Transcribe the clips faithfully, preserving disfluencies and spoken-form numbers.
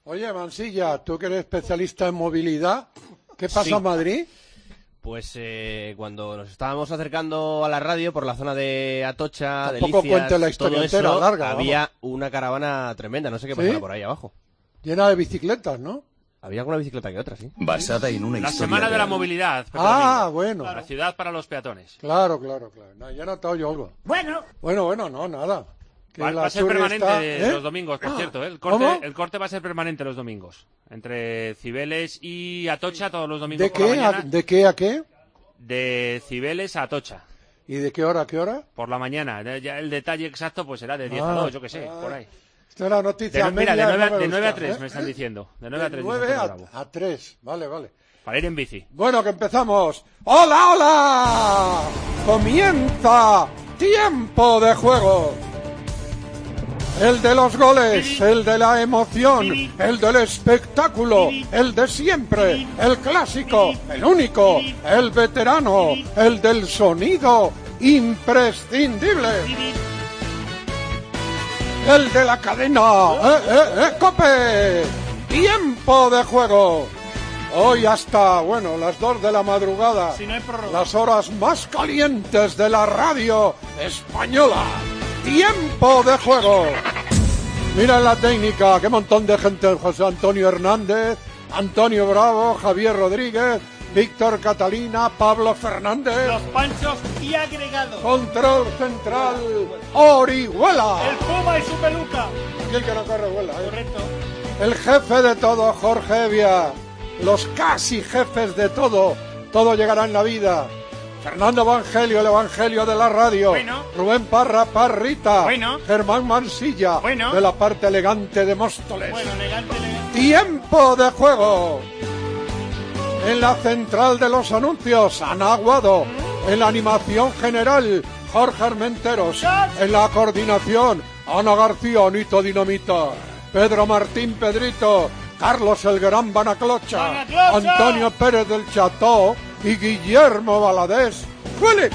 Oye, Mansilla, tú que eres especialista en movilidad, ¿qué pasa Sí. en Madrid? Pues eh, cuando nos estábamos acercando a la radio por la zona de Atocha, Tampoco Delicias, cuente la historia todo entera, eso, larga, había vamos. una caravana tremenda, no sé qué ¿Sí? pasaba por ahí abajo. Llena de bicicletas, ¿no? Había alguna bicicleta que otra, sí. Basada en una La historia semana de la real. movilidad. Pepe Ah, Domingo. bueno. La ciudad para los peatones. Claro, claro, claro. No, ya he notado yo algo. Bueno, Bueno, bueno, no, nada. Que Va, la va a ser churri permanente está- ¿eh? los domingos, por Ah, cierto. ¿eh? El, corte, ¿cómo? el corte va a ser permanente los domingos. Entre Cibeles y Atocha, todos los domingos ¿De por la qué, a, mañana. ¿De qué a qué? De Cibeles a Atocha. ¿Y de qué hora a qué hora? Por la mañana. Eh, ya el detalle exacto pues será de diez a Ah, dos, yo qué sé, ah. por ahí. Esto era De, noticia nue- mira, de media, nueve, no me de nueve a gusta, tres ¿eh? me están diciendo. De nueve a tres. De nueve dice a, Bravo. a tres. Vale, vale. Para ir en bici. Bueno, que empezamos. ¡Hola, hola! Comienza Tiempo de Juego. El de los goles, el de la emoción, el del espectáculo, el de siempre, el clásico, el único, el veterano, el del sonido imprescindible. El de la cadena. ¡Eh, eh, eh, Cope! Tiempo de Juego. Hoy hasta, bueno, las dos de la madrugada. si no hay prórroga. Las horas más calientes de la radio española. Tiempo de Juego. Mira la técnica, qué montón de gente. José Antonio Hernández, Antonio Bravo, Javier Rodríguez, Víctor Catalina, Pablo Fernández. Los panchos y agregados. Control central, Orihuela. El Puma y su peluca. Aquel que no corre vuela, ¿eh? Correcto. El jefe de todo, Jorge Evia. Los casi jefes de todo. Todo llegará en la vida. Fernando Evangelio, el Evangelio de la radio. Bueno. Rubén Parra, Parrita. Bueno. Germán Mansilla. Bueno. De la parte elegante de Móstoles. Bueno, elegante, elegante. Tiempo de juego. En la central de los anuncios, Ana Aguado. En la animación general, Jorge Armenteros. En la coordinación, Ana García, Anito Dinamita. Pedro Martín Pedrito. Carlos el Gran Banaclocha. ¡Banaclocha! Antonio Pérez del Cható. Y Guillermo Valadés. ¡Feliz!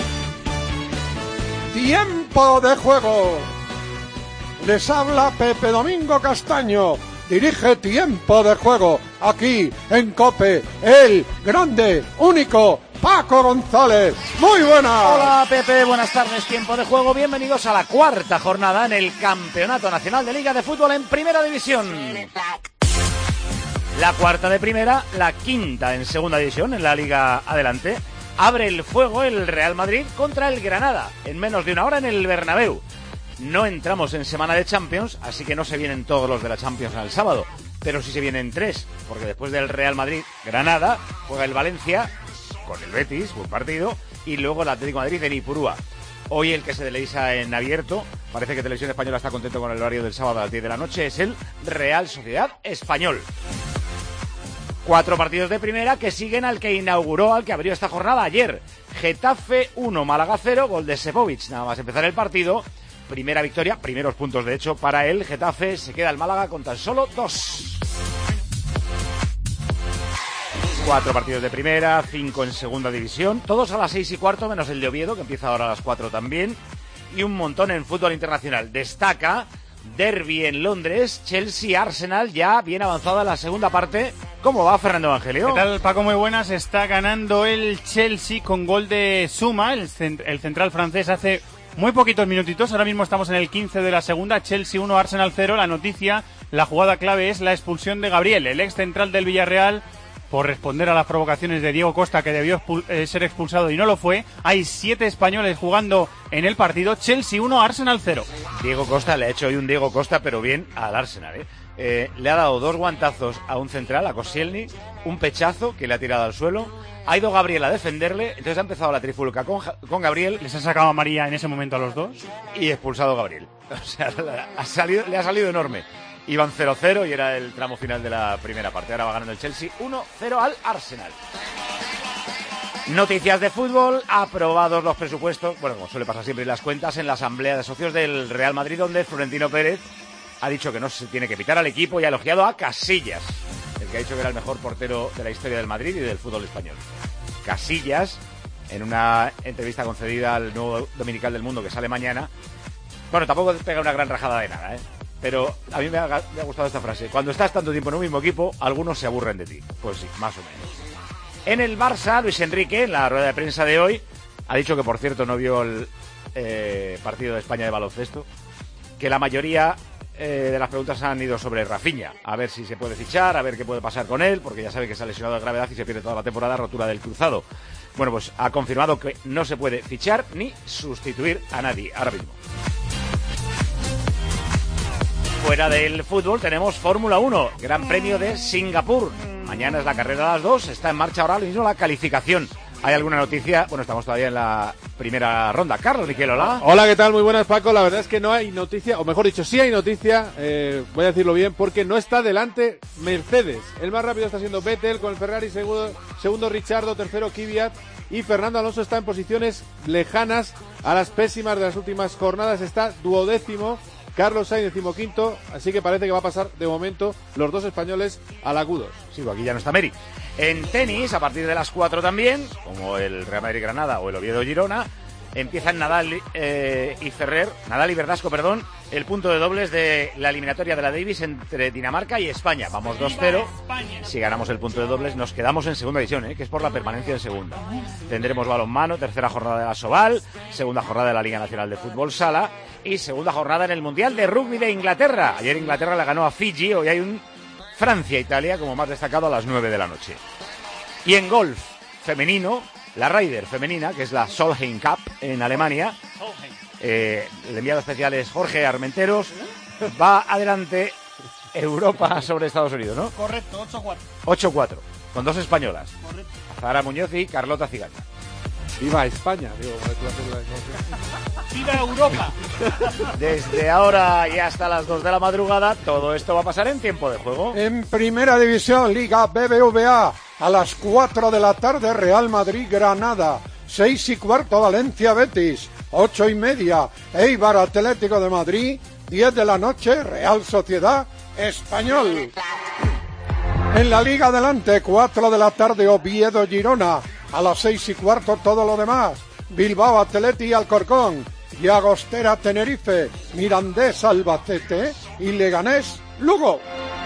Tiempo de juego. Les habla Pepe Domingo Castaño. Dirige Tiempo de Juego. Aquí en COPE. El grande, único Paco González. Muy buenas. Hola Pepe, buenas tardes, tiempo de juego, bienvenidos a la cuarta jornada en el Campeonato Nacional de Liga de Fútbol en Primera División. La cuarta de Primera, la quinta en Segunda División en la Liga Adelante. Abre el fuego el Real Madrid contra el Granada en menos de una hora en el Bernabéu. No entramos en semana de Champions, así que no se vienen todos los de la Champions al sábado, pero sí se vienen tres, porque después del Real Madrid-Granada juega el Valencia con el Betis, buen partido, y luego el Atlético de Madrid en Ipurúa. Hoy el que se teleisa en abierto, parece que Televisión Española está contento con el horario del sábado a las diez de la noche, es el Real Sociedad Español. Cuatro partidos de primera que siguen al que inauguró, al que abrió esta jornada ayer. Getafe uno, Málaga cero, gol de Sepovic, nada más empezar el partido. Primera victoria, primeros puntos de hecho para el Getafe, se queda el Málaga con tan solo dos. Cuatro partidos de primera, cinco en segunda división, todos a las seis y cuarto, menos el de Oviedo, que empieza ahora a las cuatro también, y un montón en fútbol internacional. Destaca derbi en Londres, Chelsea-Arsenal, ya bien avanzada la segunda parte. ¿Cómo va, Fernando Evangelio? ¿Qué tal, Paco? Muy buenas. Está ganando el Chelsea con gol de Suma, el, cent- el central francés, hace muy poquitos minutitos. Ahora mismo estamos en el quince de la segunda, Chelsea uno, Arsenal cero. La noticia, la jugada clave es la expulsión de Gabriel, el ex central del Villarreal, por responder a las provocaciones de Diego Costa, que debió expul- eh, ser expulsado y no lo fue. Hay siete españoles jugando en el partido. Chelsea uno, Arsenal cero. Diego Costa le ha hecho hoy un Diego Costa, pero bien al Arsenal, ¿eh? Eh, le ha dado dos guantazos a un central, a Koscielny, un pechazo que le ha tirado al suelo. Ha ido Gabriel a defenderle, entonces ha empezado la trifulca con, con Gabriel. Les ha sacado a María en ese momento a los dos. Y expulsado a Gabriel. O sea, ha salido, le ha salido enorme. Iban cero cero y era el tramo final de la primera parte. Ahora va ganando el Chelsea uno cero al Arsenal. Noticias de fútbol, aprobados los presupuestos, bueno, como suele pasar siempre, las cuentas en la asamblea de socios del Real Madrid, donde Florentino Pérez ha dicho que no se tiene que pitar al equipo y ha elogiado a Casillas, el que ha dicho que era el mejor portero de la historia del Madrid y del fútbol español. Casillas, en una entrevista concedida al nuevo Dominical del Mundo que sale mañana, bueno, tampoco pega una gran rajada de nada, ¿eh? pero a mí me ha, me ha gustado esta frase. Cuando estás tanto tiempo en un mismo equipo, algunos se aburren de ti. Pues sí, más o menos. En el Barça, Luis Enrique, en la rueda de prensa de hoy, ha dicho que, por cierto, no vio el eh, partido de España de baloncesto, que la mayoría eh, de las preguntas han ido sobre Rafinha, a ver si se puede fichar, a ver qué puede pasar con él, porque ya sabe que está lesionado de gravedad y se pierde toda la temporada, rotura del cruzado. Bueno, pues ha confirmado que no se puede fichar ni sustituir a nadie ahora mismo. Fuera del fútbol tenemos Fórmula uno, Gran Premio de Singapur. Mañana es la carrera a las dos, está en marcha ahora mismo la calificación. ¿Hay alguna noticia? Bueno, estamos todavía en la primera ronda. Carlos Miquel, hola. Hola, ¿qué tal? Muy buenas, Paco. La verdad es que no hay noticia, o mejor dicho, sí hay noticia, eh, voy a decirlo bien, porque no está delante Mercedes. El más rápido está siendo Vettel con el Ferrari, segundo, segundo Ricciardo, tercero Kvyat, y Fernando Alonso está en posiciones lejanas a las pésimas de las últimas jornadas. Está duodécimo, Carlos Sainz decimoquinto, así que parece que va a pasar de momento los dos españoles a la Q dos. Sí, aquí ya no está Meri. En tenis, a partir de las cuatro también, como el Real Madrid Granada o el Oviedo Girona, empiezan Nadal eh, y Ferrer, Nadal y Verdasco, perdón, el punto de dobles de la eliminatoria de la Davis entre Dinamarca y España. Vamos dos cero. Si ganamos el punto de dobles, nos quedamos en segunda división, ¿eh? que es por la permanencia en segunda. Tendremos balonmano, tercera jornada de la Sobal, segunda jornada de la Liga Nacional de Fútbol Sala y segunda jornada en el Mundial de Rugby de Inglaterra. Ayer Inglaterra la ganó a Fiji, hoy hay un Francia-Italia como más destacado a las nueve de la noche. Y en golf femenino, la Ryder femenina, que es la Solheim Cup en Alemania, eh, el enviado especial es Jorge Armenteros, va adelante Europa sobre Estados Unidos, ¿no? Correcto, ocho cuatro. ocho cuatro, con dos españolas. Correcto. Zahara Muñoz y Carlota Ciganda. ¡Viva España! Digo, ¡Viva Europa! Desde ahora y hasta las dos de la madrugada, todo esto va a pasar en tiempo de juego. En Primera División, Liga B B V A, a las cuatro de la tarde, Real Madrid Granada, seis y cuarto Valencia Betis, ocho y media Eibar Atlético de Madrid, diez de la noche Real Sociedad Español. En la Liga Adelante, cuatro de la tarde Oviedo Girona, a las seis y cuarto todo lo demás, Bilbao Athletic y Alcorcón, Llagostera Tenerife, Mirandés Albacete y Leganés Lugo.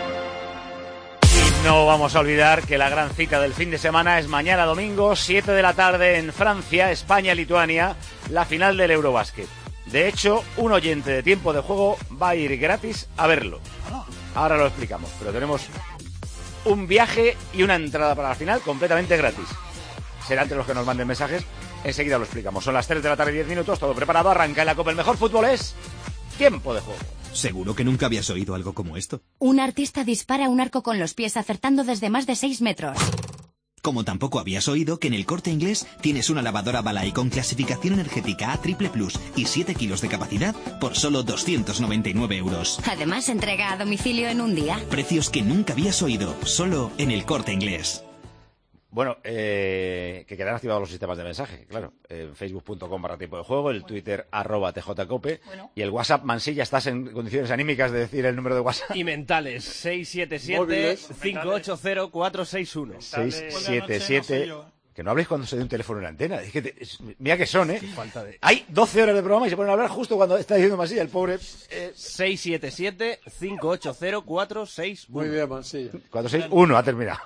Y no vamos a olvidar que la gran cita del fin de semana es mañana domingo, siete de la tarde en Francia, España-Lituania, la final del Eurobásquet. De hecho, un oyente de tiempo de juego va a ir gratis a verlo. Ahora lo explicamos, pero tenemos un viaje y una entrada para la final completamente gratis. Será entre los que nos manden mensajes, enseguida lo explicamos. Son las tres de la tarde, diez minutos, todo preparado, arranca en la Copa. El mejor fútbol es tiempo de juego. ¿Seguro que nunca habías oído algo como esto? Un artista dispara un arco con los pies acertando desde más de seis metros. Como tampoco habías oído que en el Corte Inglés tienes una lavadora Balay con clasificación energética A triple plus y siete kilos de capacidad por solo doscientos noventa y nueve euros. Además, entrega a domicilio en un día. Precios que nunca habías oído, solo en el Corte Inglés. Bueno, eh, que quedan activados los sistemas de mensaje, claro. En facebook punto com barra tiempo de juego, el Twitter arroba tjcope Bueno. y el WhatsApp, Mansilla, estás en condiciones anímicas de decir el número de WhatsApp. Y mentales, seis siete siete, Móviles. cinco ocho cero, cuatro seis uno. seis siete siete. Que no habléis cuando se dé un teléfono en la antena. Es que te- es- mira que son, ¿eh? Falta de... Hay doce horas de programa y se ponen a hablar justo cuando está diciendo Mansilla, el pobre. Eh, seis siete siete, cinco ocho cero, cuatro seis uno. Muy bien, Mansilla. cuatro seis uno ha terminado.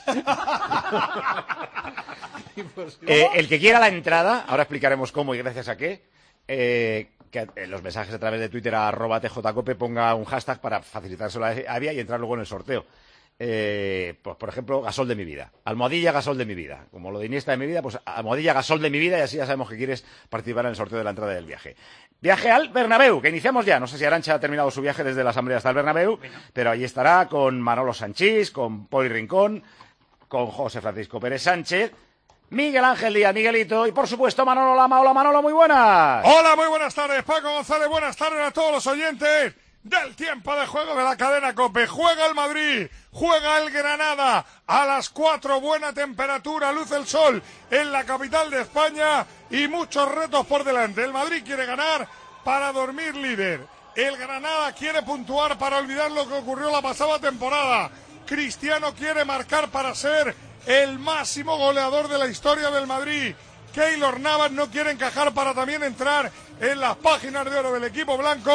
Eh, el que quiera la entrada, ahora explicaremos cómo y gracias a qué, eh, que en los mensajes a través de Twitter a arroba tjcope ponga un hashtag para facilitárselo a Avia y entrar luego en el sorteo. Eh, pues por ejemplo, gasol de mi vida, almohadilla gasol de mi vida, como lo de Iniesta de mi vida, pues almohadilla gasol de mi vida, y así ya sabemos que quieres participar en el sorteo de la entrada del viaje. Viaje al Bernabéu, que iniciamos ya. No sé si Arantxa ha terminado su viaje desde la Asamblea hasta el Bernabéu, pero allí estará con Manolo Sanchís, con Poi Rincón, con José Francisco Pérez Sánchez, Miguel Ángel Díaz, Miguelito, y por supuesto Manolo Lama. Hola Manolo, muy buenas. Hola, muy buenas tardes, Paco González, buenas tardes a todos los oyentes del tiempo de juego de la cadena COPE. Juega el Madrid, juega el Granada, a las cuatro, buena temperatura, luce el sol en la capital de España y muchos retos por delante. El Madrid quiere ganar para dormir líder. El Granada quiere puntuar para olvidar lo que ocurrió la pasada temporada. Cristiano quiere marcar para ser el máximo goleador de la historia del Madrid. Keylor Navas no quiere encajar para también entrar en las páginas de oro del equipo blanco.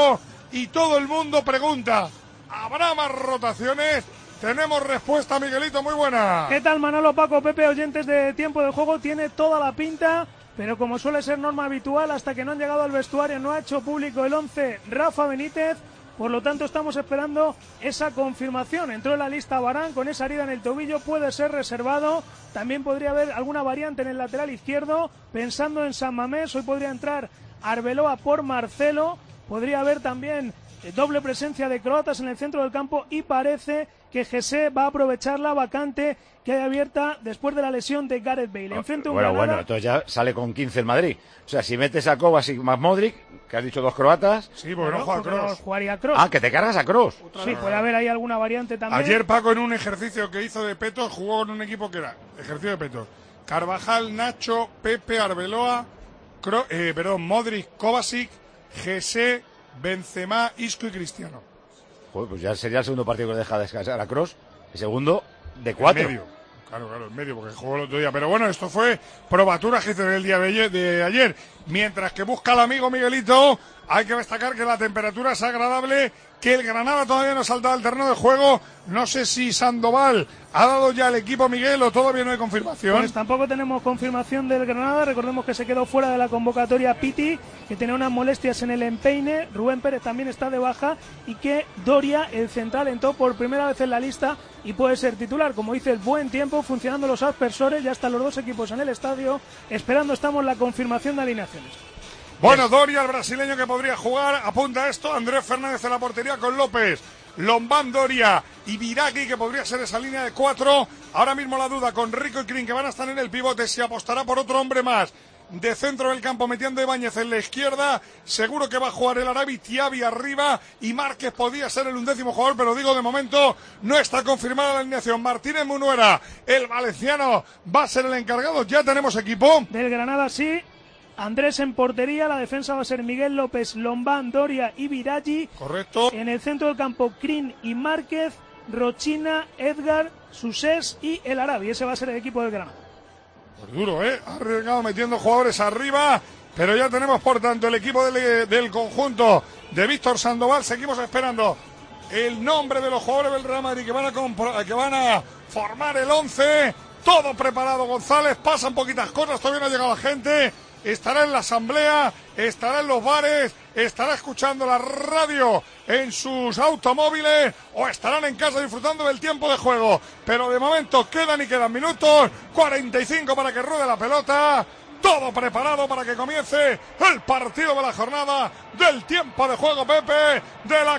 y todo el mundo pregunta, ¿habrá más rotaciones? Tenemos respuesta, Miguelito, muy buena. ¿Qué tal, Manolo, Paco, Pepe, oyentes de Tiempo de Juego? Tiene toda la pinta, pero como suele ser norma habitual, hasta que no han llegado al vestuario no ha hecho público el once Rafa Benítez. Por lo tanto, estamos esperando esa confirmación. Entró en la lista Varane con esa herida en el tobillo, puede ser reservado. También podría haber alguna variante en el lateral izquierdo. Pensando en San Mamés, hoy podría entrar Arbeloa por Marcelo. Podría haber también doble presencia de croatas en el centro del campo y parece que Jesse va a aprovechar la vacante que hay abierta después de la lesión de Gareth Bale. Enfrente un bueno, Granada... bueno, entonces ya sale con quince el Madrid. O sea, si metes a Kovacic más Modric, que has dicho dos croatas... Sí, bueno, no juega Kroos. Jugaría Kroos. Ah, que te cargas a Kroos. Sí, puede haber ahí alguna variante también. Ayer Paco, en un ejercicio que hizo de petos, jugó con un equipo que era ejercicio de petos. Carvajal, Nacho, Pepe, Arbeloa, Kroos, eh, perdón, Modric, Kovacic, Jesse, Benzema, Isco y Cristiano. Joder, pues ya sería el segundo partido que deja descansar a Kroos. El segundo de cuatro. En medio. Claro, claro, en medio, porque jugó el otro día. Pero bueno, esto fue probatura que hizo el día de ayer. Mientras que busca al amigo Miguelito, hay que destacar que la temperatura es agradable, que el Granada todavía no ha saltado al terreno de juego. No sé si Sandoval ha dado ya el equipo, Miguel, o todavía no hay confirmación. Pues tampoco tenemos confirmación del Granada. Recordemos que se quedó fuera de la convocatoria Piti, que tenía unas molestias en el empeine. Rubén Pérez también está de baja y que Doria, el central, entró por primera vez en la lista y puede ser titular. Como dice, el buen tiempo, funcionando los aspersores, ya están los dos equipos en el estadio. Esperando estamos la confirmación de alineaciones. Bueno, Doria, el brasileño que podría jugar, apunta esto. Andrés Fernández en la portería con López, Lombán, Doria y Biraghi, que podría ser esa línea de cuatro. Ahora mismo la duda con Rico y Crin, que van a estar en el pivote, si apostará por otro hombre más de centro del campo, metiendo a Ibáñez en la izquierda. Seguro que va a jugar el Arabi, Tiabi arriba, y Márquez podía ser el undécimo jugador, pero digo, de momento no está confirmada la alineación. Martínez Munuera, el valenciano, va a ser el encargado. Ya tenemos equipo del Granada, sí. Andrés en portería, la defensa va a ser Miguel López, Lombán, Doria y Biraghi. Correcto. En el centro del campo, Crin y Márquez, Rochina, Edgar, Susés y el Arabi. Ese va a ser el equipo del Granada. Pues duro, ¿eh? Ha arriesgado metiendo jugadores arriba, pero ya tenemos, por tanto, el equipo del, del conjunto de Víctor Sandoval. Seguimos esperando el nombre de los jugadores del Real Madrid que van a, compro- que van a formar el once. Todo preparado, González. Pasan poquitas cosas, todavía no ha llegado la gente. Estará en la asamblea, estará en los bares, estará escuchando la radio en sus automóviles o estarán en casa disfrutando del tiempo de juego. Pero de momento quedan y quedan minutos, cuarenta y cinco para que ruede la pelota. Todo preparado para que comience el partido de la jornada del tiempo de juego, Pepe, de la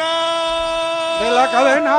cadena. De la cadena.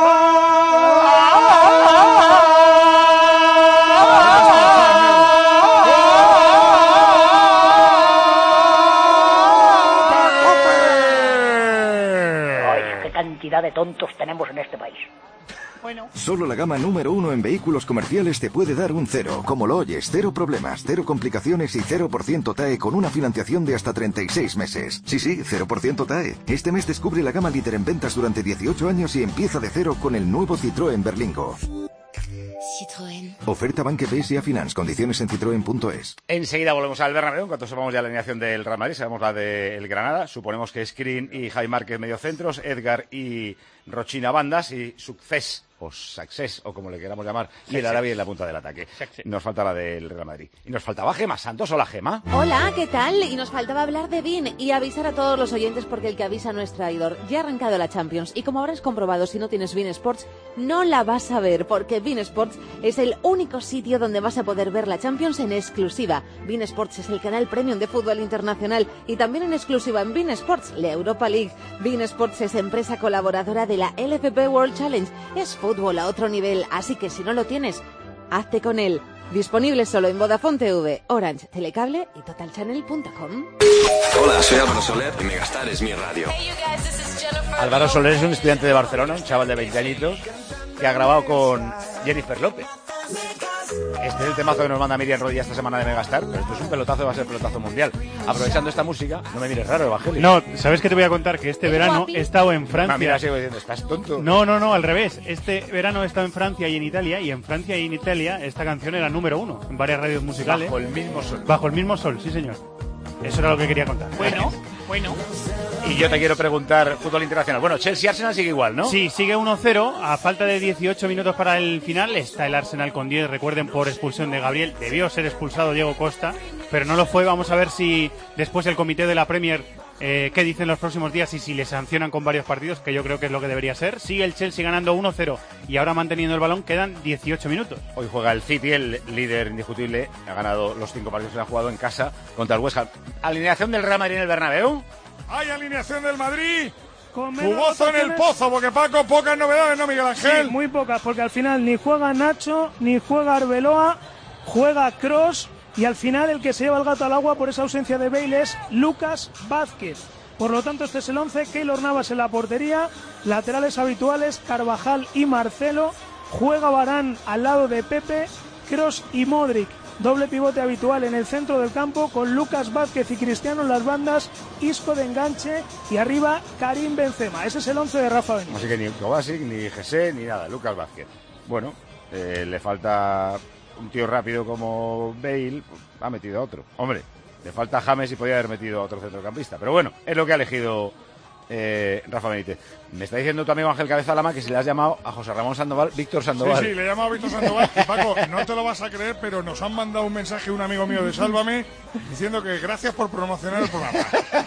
Cantidad de tontos tenemos en este país. Bueno. Solo la gama número uno en vehículos comerciales te puede dar un cero. Como lo oyes, cero problemas, cero complicaciones y cero por ciento T A E con una financiación de hasta treinta y seis meses. Sí, sí, cero por ciento T A E. Este mes descubre la gama líder en ventas durante dieciocho años y empieza de cero con el nuevo Citroën Berlingo. Citroën. Oferta Banque P S A Finance. Condiciones en citroen punto es. Enseguida volvemos al Bernabéu. En cuanto sepamos ya la alineación del Real Madrid, sabemos la del Granada. Suponemos que Screen y Javi Márquez mediocentros, Edgar y Rochina bandas y Success o Success o como le queramos llamar y el Arabi en la punta del ataque. Nos falta la del Real Madrid. Y nos faltaba Gema Santos. Hola, Gema. Hola, ¿qué tal? Y nos faltaba hablar de Bein y avisar a todos los oyentes porque el que avisa no es traidor. Ya ha arrancado la Champions y como habrás comprobado, si no tienes Bein Sports, no la vas a ver porque Bein Sports es el único sitio donde vas a poder ver la Champions en exclusiva. Bein Sports es el canal premium de fútbol internacional y también en exclusiva en Bein Sports, la Europa League. Bein Sports es empresa colaboradora de la L F P World Challenge. Es fútbol a otro nivel, así que si no lo tienes, hazte con él. Disponible solo en Vodafone T V, Orange, Telecable y total channel punto com. Hola, soy Álvaro Soler y Megastar es mi radio. Álvaro Soler es un estudiante de Barcelona, un chaval de veinte añitos, que ha grabado con Jennifer López. Este es el temazo que nos manda Miriam Rodilla esta semana de Megastar, pero esto es un pelotazo, va a ser pelotazo mundial. Aprovechando esta música, no me mires raro, Evangelio. No, ¿sabes qué te voy a contar? Que este verano he estado en Francia. No, mira, sigo diciendo, ¿estás tonto? No, no, no, al revés. Este verano he estado en Francia y en Italia, y en Francia y en Italia esta canción era número uno en varias radios musicales. Bajo el mismo sol. Bajo el mismo sol, sí señor. Eso era lo que quería contar. Bueno, bueno. Y yo te quiero preguntar, fútbol internacional. Bueno, Chelsea-Arsenal sigue igual, ¿no? Sí, sigue uno cero. A falta de dieciocho minutos para el final, está el Arsenal con diez. Recuerden, por expulsión de Gabriel. Debió ser expulsado Diego Costa, pero no lo fue. Vamos a ver si después el comité de la Premier, eh, qué dicen los próximos días y si le sancionan con varios partidos, que yo creo que es lo que debería ser. Sigue el Chelsea ganando uno cero y ahora manteniendo el balón. Quedan dieciocho minutos. Hoy juega el City, el líder indiscutible. Ha ganado los cinco partidos que ha jugado en casa contra el West Ham. Alineación del Real Madrid en el Bernabéu. Hay alineación del Madrid. Con menos Jugoso en el rotaciones. pozo, porque Paco, pocas novedades, ¿no, Miguel Ángel? Sí, muy pocas, porque al final ni juega Nacho, ni juega Arbeloa, juega Kroos, y al final el que se lleva el gato al agua por esa ausencia de Bale es Lucas Vázquez. Por lo tanto, este es el once. Keylor Navas en la portería, laterales habituales, Carvajal y Marcelo, juega Varane al lado de Pepe, Kroos y Modric. Doble pivote habitual en el centro del campo con Lucas Vázquez y Cristiano en las bandas, Isco de enganche y arriba Karim Benzema. Ese es el once de Rafa Benítez. Así que ni Kovacic, ni Jesse, ni nada. Lucas Vázquez. Bueno, eh, le falta un tío rápido como Bale, pues, ha metido a otro. Hombre, le falta James y podía haber metido a otro centrocampista. Pero bueno, es lo que ha elegido eh, Rafa Benítez. Me está diciendo tu amigo Ángel Cabeza Lama que si le has llamado a José Ramón Sandoval, Víctor Sandoval. Sí, sí, le he llamado a Víctor Sandoval. Y Paco, no te lo vas a creer, pero nos han mandado un mensaje un amigo mío de Sálvame diciendo que gracias por promocionar el programa.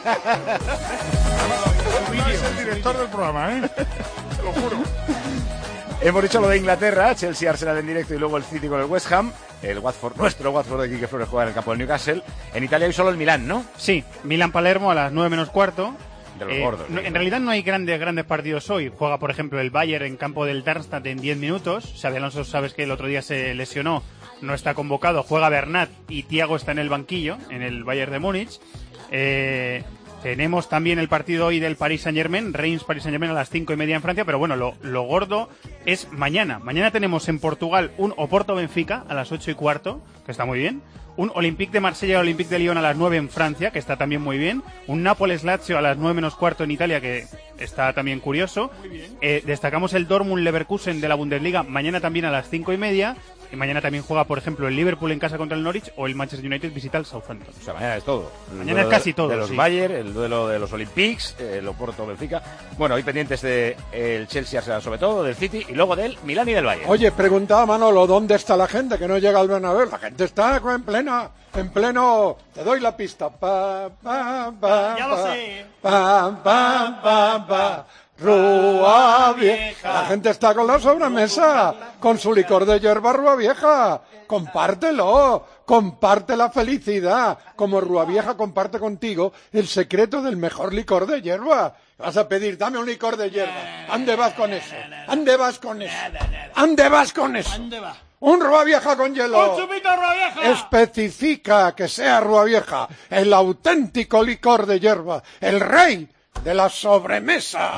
Es el director del programa, ¿eh? Te lo juro. Hemos dicho lo de Inglaterra, Chelsea, Arsenal en directo y luego el City con el West Ham. El Watford, nuestro Watford de Quique Flores juega en el campo del Newcastle. En Italia hay solo el Milán, ¿no? Sí, Milán-Palermo a las nueve menos cuarto. De los Eh, gordos. no, en realidad no hay grandes grandes partidos hoy. Juega, por ejemplo, el Bayern en campo del Darmstadt en diez minutos. Xabi Alonso, sabes que el otro día se lesionó, no está convocado. Juega Bernat y Thiago está en el banquillo, en el Bayern de Múnich. Eh, tenemos también el partido hoy del Paris Saint-Germain, Reims-Paris Saint-Germain a las cinco y media en Francia. Pero bueno, lo, lo gordo es mañana. Mañana tenemos en Portugal un Oporto-Benfica a las ocho y cuarto, que está muy bien. Un Olympique de Marsella, Olympique de Lyon a las nueve en Francia, que está también muy bien. Un Nápoles-Lazio a las nueve menos cuarto en Italia, que está también curioso. Eh, destacamos el Dortmund-Leverkusen de la Bundesliga, mañana también a las cinco y media. Y mañana también juega, por ejemplo, el Liverpool en casa contra el Norwich o el Manchester United visita el Southampton. O sea, mañana es todo. El Mañana es casi todo, de los sí. Bayern, el duelo de los Olympiques, el Oporto Benfica. Bueno, hoy pendientes de el Chelsea Arsenal sobre todo, del City y luego del Milán y del Bayern. Oye, preguntaba Manolo, ¿dónde está la gente que no llega al Bernabéu? La gente está en plena, en pleno, te doy la pista. Pa, pa, pa, Ya lo pa, sé. Pa, pa, pa, pa. Rúa Vieja. La gente está con la sobremesa, con su licor de hierba Rúa Vieja. Compártelo, comparte la felicidad. Como Rúa Vieja comparte contigo el secreto del mejor licor de hierba. Vas a pedir, dame un licor de hierba. ¿Ande vas con eso? ¿Ande vas con eso? ¿Ande vas con eso? Un Rúa Vieja con hielo. ¡Un chupito Rúa Vieja! Especifica que sea Rúa Vieja, el auténtico licor de hierba, el rey de la sobremesa.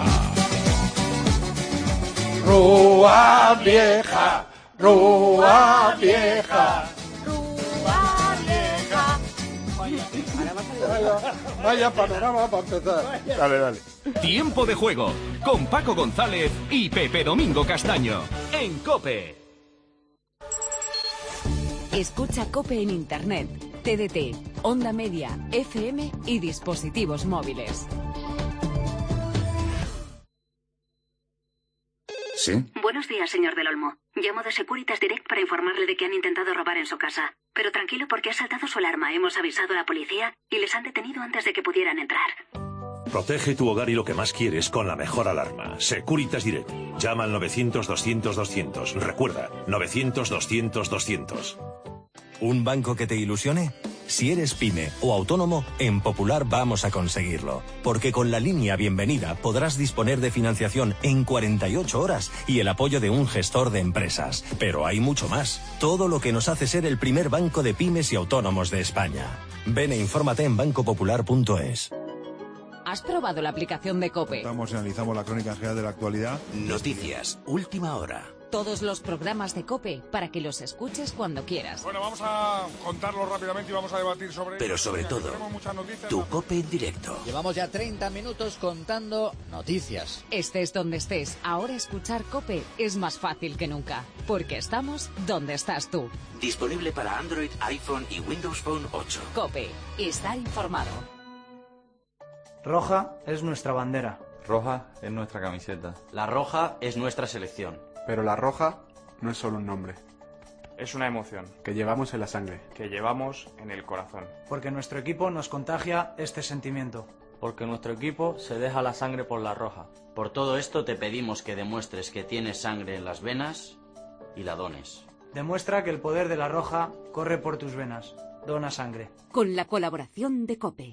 Rúa Vieja, Rúa Vieja. Rúa Vieja. Vaya, vaya panorama para empezar. Dale, dale. Tiempo de juego con Paco González y Pepe Domingo Castaño en COPE. Escucha COPE en Internet, T D T, Onda Media, F M y dispositivos móviles. ¿Sí? Buenos días, señor Del Olmo. Llamo de Securitas Direct para informarle de que han intentado robar en su casa. Pero tranquilo, porque ha saltado su alarma. Hemos avisado a la policía y les han detenido antes de que pudieran entrar. Protege tu hogar y lo que más quieres con la mejor alarma. Securitas Direct. Llama al novecientos, doscientos, doscientos. Recuerda, novecientos, doscientos, doscientos. ¿Un banco que te ilusione? Si eres pyme o autónomo, en Popular vamos a conseguirlo. Porque con la línea Bienvenida podrás disponer de financiación en cuarenta y ocho horas y el apoyo de un gestor de empresas. Pero hay mucho más. Todo lo que nos hace ser el primer banco de pymes y autónomos de España. Ven e infórmate en banco popular punto es. ¿Has probado la aplicación de COPE? Estamos y analizamos la crónica general de la actualidad. Noticias, última hora. Todos los programas de COPE para que los escuches cuando quieras. Bueno, vamos a contarlo rápidamente y vamos a debatir sobre Pero ello. sobre todo, Tenemos muchas noticias. tu COPE en directo. Llevamos ya treinta minutos contando noticias. Estés donde estés, ahora escuchar COPE es más fácil que nunca. Porque estamos donde estás tú. Disponible para Android, iPhone y Windows Phone ocho. COPE, estar informado. Roja es nuestra bandera. Roja es nuestra camiseta. La roja es nuestra selección. Pero la roja no es solo un nombre. Es una emoción. Que llevamos en la sangre. Que llevamos en el corazón. Porque nuestro equipo nos contagia este sentimiento. Porque nuestro equipo se deja la sangre por la roja. Por todo esto te pedimos que demuestres que tienes sangre en las venas y la dones. Demuestra que el poder de la roja corre por tus venas. Dona sangre. Con la colaboración de COPE.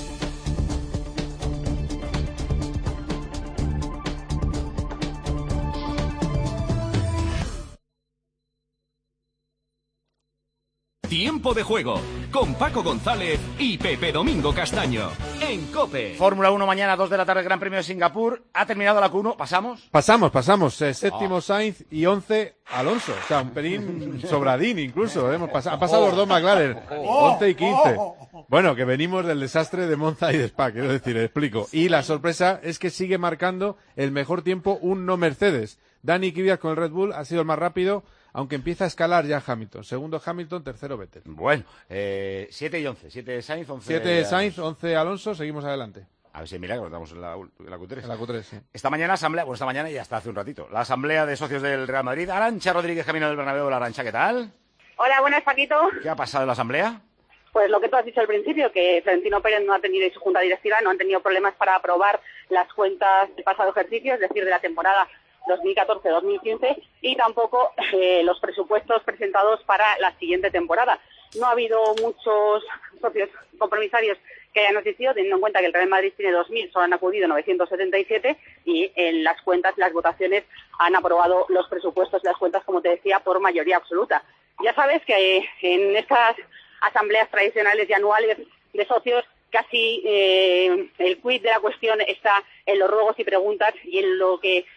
Tiempo de juego con Paco González y Pepe Domingo Castaño en COPE. Fórmula uno mañana, dos de la tarde, Gran Premio de Singapur. Ha terminado la Q uno, ¿pasamos? Pasamos, pasamos. Eh, séptimo oh. Sainz y once Alonso. O sea, un pelín sobradín incluso. ¿eh? Hemos pasado, han pasado oh. los dos McLaren, oh. once y quince. Oh. Bueno, que venimos del desastre de Monza y de Spa, quiero decir, explico. Y la sorpresa es que sigue marcando el mejor tiempo un no Mercedes. Dani Kvyat con el Red Bull ha sido el más rápido, aunque empieza a escalar ya Hamilton. Segundo Hamilton, tercero Vettel. Bueno, eh, siete y once. siete Sainz, once... siete Sainz, once Alonso. Seguimos adelante. A ver si milagro, estamos en la, en la Q tres. En la Q tres, sí. Esta mañana asamblea, bueno, esta mañana y hasta hace un ratito, la asamblea de socios del Real Madrid. Arantxa Rodríguez, camino del Bernabéu. La Arantxa, ¿qué tal? Hola, buenas, Paquito. ¿Qué ha pasado en la asamblea? Pues lo que tú has dicho al principio, que Florentino Pérez no ha tenido, y su junta directiva no han tenido problemas para aprobar las cuentas del pasado ejercicio, es decir, de la temporada dos mil catorce dos mil quince, y tampoco eh, los presupuestos presentados para la siguiente temporada. No ha habido muchos socios compromisarios que hayan asistido, teniendo en cuenta que el Real Madrid tiene dos mil, solo han acudido novecientos setenta y siete, y en las cuentas, las votaciones, han aprobado los presupuestos y las cuentas, como te decía, por mayoría absoluta. Ya sabes que eh, en estas asambleas tradicionales y anuales de socios, casi eh, el quid de la cuestión está en los ruegos y preguntas y en lo que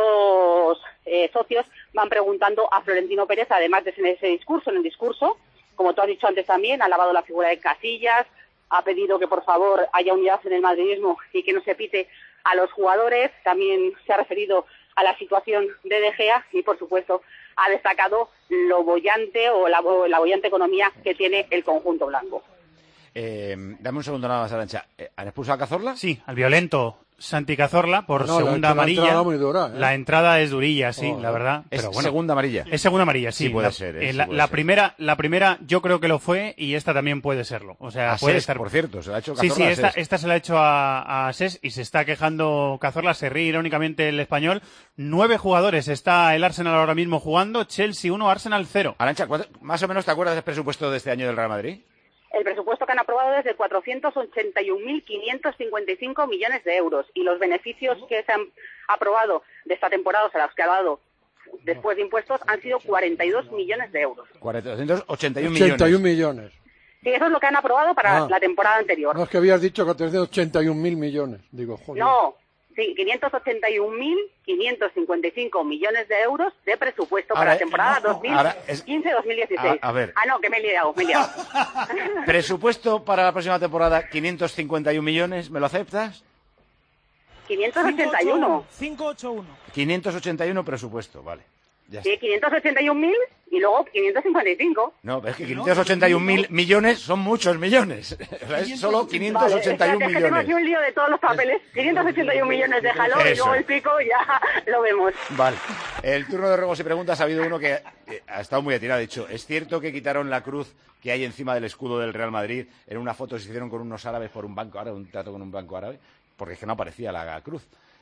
los eh, socios van preguntando a Florentino Pérez, además de en ese discurso, en el discurso, como tú has dicho antes también, ha alabado la figura de Casillas, ha pedido que por favor haya unidad en el madridismo y que no se pite a los jugadores, también se ha referido a la situación de De Gea y por supuesto ha destacado lo boyante o la, la boyante economía que tiene el conjunto blanco. Eh, dame un segundo nada más, Arantxa. ¿Han expulsado a Cazorla? Sí, al violento Santi Cazorla por no, segunda la, amarilla. La entrada, muy dura, ¿eh? La entrada es durilla, sí, oh, la verdad. Es pero bueno, segunda amarilla. Es segunda amarilla, sí. Sí puede la, ser. Eh, eh, sí la, puede la ser. primera, la primera yo creo que lo fue y esta también puede serlo. O sea, a puede Ses, estar. Por cierto, se la ha hecho Cazorla. Sí, sí, esta, a Ses. esta se la ha hecho a, a Ses y se está quejando Cazorla. Se ríe irónicamente el español. Nueve jugadores está el Arsenal ahora mismo jugando. Chelsea uno, Arsenal cero. Arantxa, ¿más o menos te acuerdas del presupuesto de este año del Real Madrid? El presupuesto que han aprobado es de cuatrocientos ochenta y un mil quinientos cincuenta y cinco millones de euros y los beneficios que se han aprobado de esta temporada, o sea, los que ha dado después de impuestos, han sido cuarenta y dos millones de euros. cuatrocientos ochenta y un ochenta y un millones. millones. Sí, eso es lo que han aprobado para Ah. la temporada anterior. No es que habías dicho que te de ochenta y un mil millones. Digo, joder. No, sí, quinientos ochenta y un mil quinientos cincuenta y cinco millones de euros de presupuesto Ahora, para la temporada dos mil quince dos mil dieciséis. A, a ver. Ah, no, que me he liado, me he liado. Presupuesto para la próxima temporada, quinientos cincuenta y un millones, ¿me lo aceptas? quinientos ochenta y uno. quinientos ochenta y uno. quinientos ochenta y uno presupuesto, vale. Ya Sí, está. quinientos ochenta y un mil y luego quinientos cincuenta y cinco. No, es que quinientos ochenta y un mil millones son muchos millones. O sea, es solo quinientos ochenta y un Vale, es que tengo millones. aquí un lío de todos los papeles. quinientos ochenta y un millones, déjalo y Eso. luego el pico ya lo vemos. Vale. El turno de ruegos y preguntas ha habido uno que eh, ha estado muy atirado. Ha dicho, ¿es cierto que quitaron la cruz que hay encima del escudo del Real Madrid? En una foto se hicieron con unos árabes por un banco árabe, un trato con un banco árabe, porque es que no aparecía la cruz.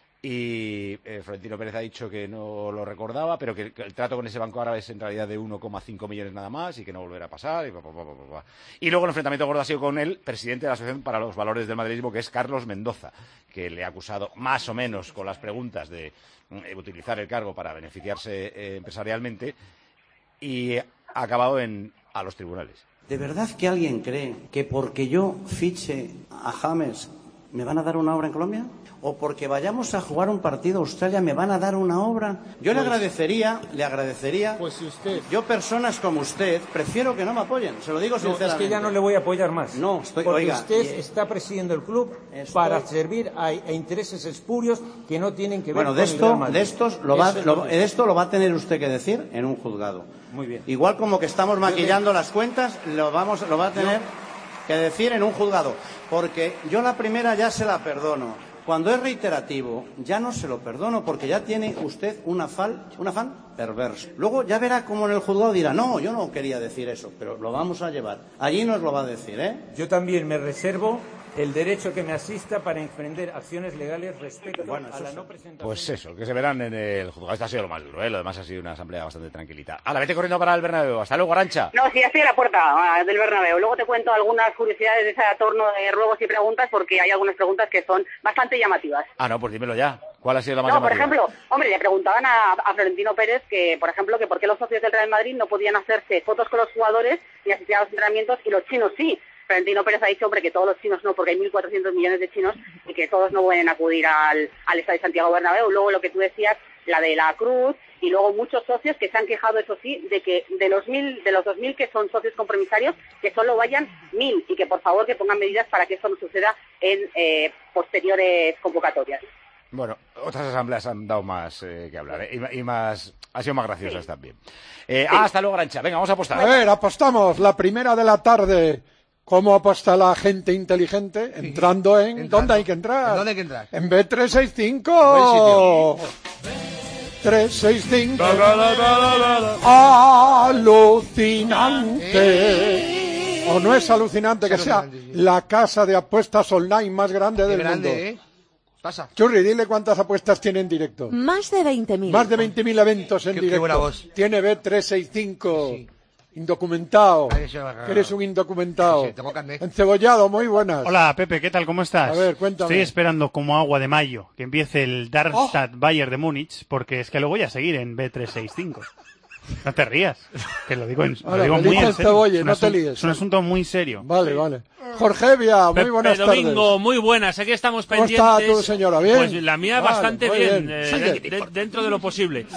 Y eh, Florentino Pérez ha dicho que no lo recordaba, pero que, que el trato con ese banco árabe es en realidad de uno coma cinco millones nada más y que no volverá a pasar. Y, pa, pa, pa, pa, pa. Y luego el enfrentamiento gordo ha sido con el presidente de la Asociación para los Valores del Madridismo, que es Carlos Mendoza, que le ha acusado más o menos con las preguntas de eh, utilizar el cargo para beneficiarse eh, empresarialmente y ha acabado en, a los tribunales. ¿De verdad que alguien cree que porque yo fiche a James me van a dar una obra en Colombia? ¿O porque vayamos a jugar un partido a Australia me van a dar una obra? Yo le Pues- agradecería, le agradecería... Pues si usted... Yo, personas como usted, prefiero que no me apoyen, se lo digo No, sinceramente. es que ya no le voy a apoyar más. No, estoy... Porque oiga, usted y- está presidiendo el club para servir a, a intereses espurios que no tienen que ver Bueno, con de el Real esto, Madrid. de estos lo va, Eso es lo- lo que- de esto lo va a tener usted que decir en un juzgado. Muy bien. Igual como que estamos maquillando las cuentas, lo vamos, lo va a tener... que decir en un juzgado, porque yo la primera ya se la perdono. Cuando es reiterativo, ya no se lo perdono, porque ya tiene usted un afán, un afán perverso. Luego ya verá cómo en el juzgado dirá, no, yo no quería decir eso, pero lo vamos a llevar. Allí nos lo va a decir, ¿eh? Yo también me reservo el derecho que me asista para emprender acciones legales respecto bueno, a la no presentación. Pues eso, que se verán en el juzgado. Esto ha sido lo más duro, ¿eh? Lo demás ha sido una asamblea bastante tranquilita. Hala, vete corriendo para el Bernabéu. Hasta luego, Arantxa. No, sí, ya estoy a la puerta uh, del Bernabéu. Luego te cuento algunas curiosidades de ese torno de ruegos y preguntas, porque hay algunas preguntas que son bastante llamativas. Ah, no, pues dímelo ya. ¿Cuál ha sido la más no, llamativa? por ejemplo, hombre, le preguntaban a, a Florentino Pérez que, por ejemplo, que por qué los socios del Real Madrid no podían hacerse fotos con los jugadores ni asistir a los entrenamientos y los chinos sí. Florentino Pérez ha dicho, hombre, que todos los chinos no, porque hay mil cuatrocientos millones de chinos y que todos no pueden acudir al, al Estadio Santiago Bernabéu. Luego lo que tú decías, la de la Cruz, y luego muchos socios que se han quejado, eso sí, de que de los mil, de los dos mil que son socios compromisarios, que solo vayan mil y que por favor que pongan medidas para que esto no suceda en eh, posteriores convocatorias. Bueno, otras asambleas han dado más eh, que hablar, ¿eh? y, y más, ha sido más graciosas sí. también. Eh, sí. ah, hasta luego, Arantxa. Venga, vamos a apostar. A ver, apostamos la primera de la tarde. ¿Cómo apuesta la gente inteligente? Sí. Entrando en... Entrando. ¿Dónde hay que entrar? ¿En dónde hay que entrar? En B trescientos sesenta y cinco. trescientos sesenta y cinco. Alucinante. Eh. ¿O no es alucinante que sea la casa de apuestas online más grande Qué del grande, mundo? ¿Eh? Pasa. Churri, dile cuántas apuestas tiene en directo. Más de veinte mil. Más de veinte mil eventos en qué, directo. Qué buena voz. Tiene B trescientos sesenta y cinco. Sí. Indocumentado. Ay, eres un indocumentado. Sí, sí, encebollado, muy buenas. Hola, Pepe, ¿qué tal? ¿Cómo estás? A ver, cuéntame. Estoy esperando como agua de mayo que empiece el Darmstadt oh. Bayern de Múnich, porque es que lo voy a seguir en B trescientos sesenta y cinco. No te rías, que lo digo, en, Ahora, lo digo muy en serio. Cebolle, es, no te líes. es un asunto muy serio. Vale, vale. Jorge Via, muy Pepe buenas Domingo, tardes. Muy buenas, aquí estamos ¿Cómo pendientes. ¿Cómo está tu señora? ¿Bien? Pues la mía vale, bastante bien, bien. Eh, de, de, dentro de lo posible.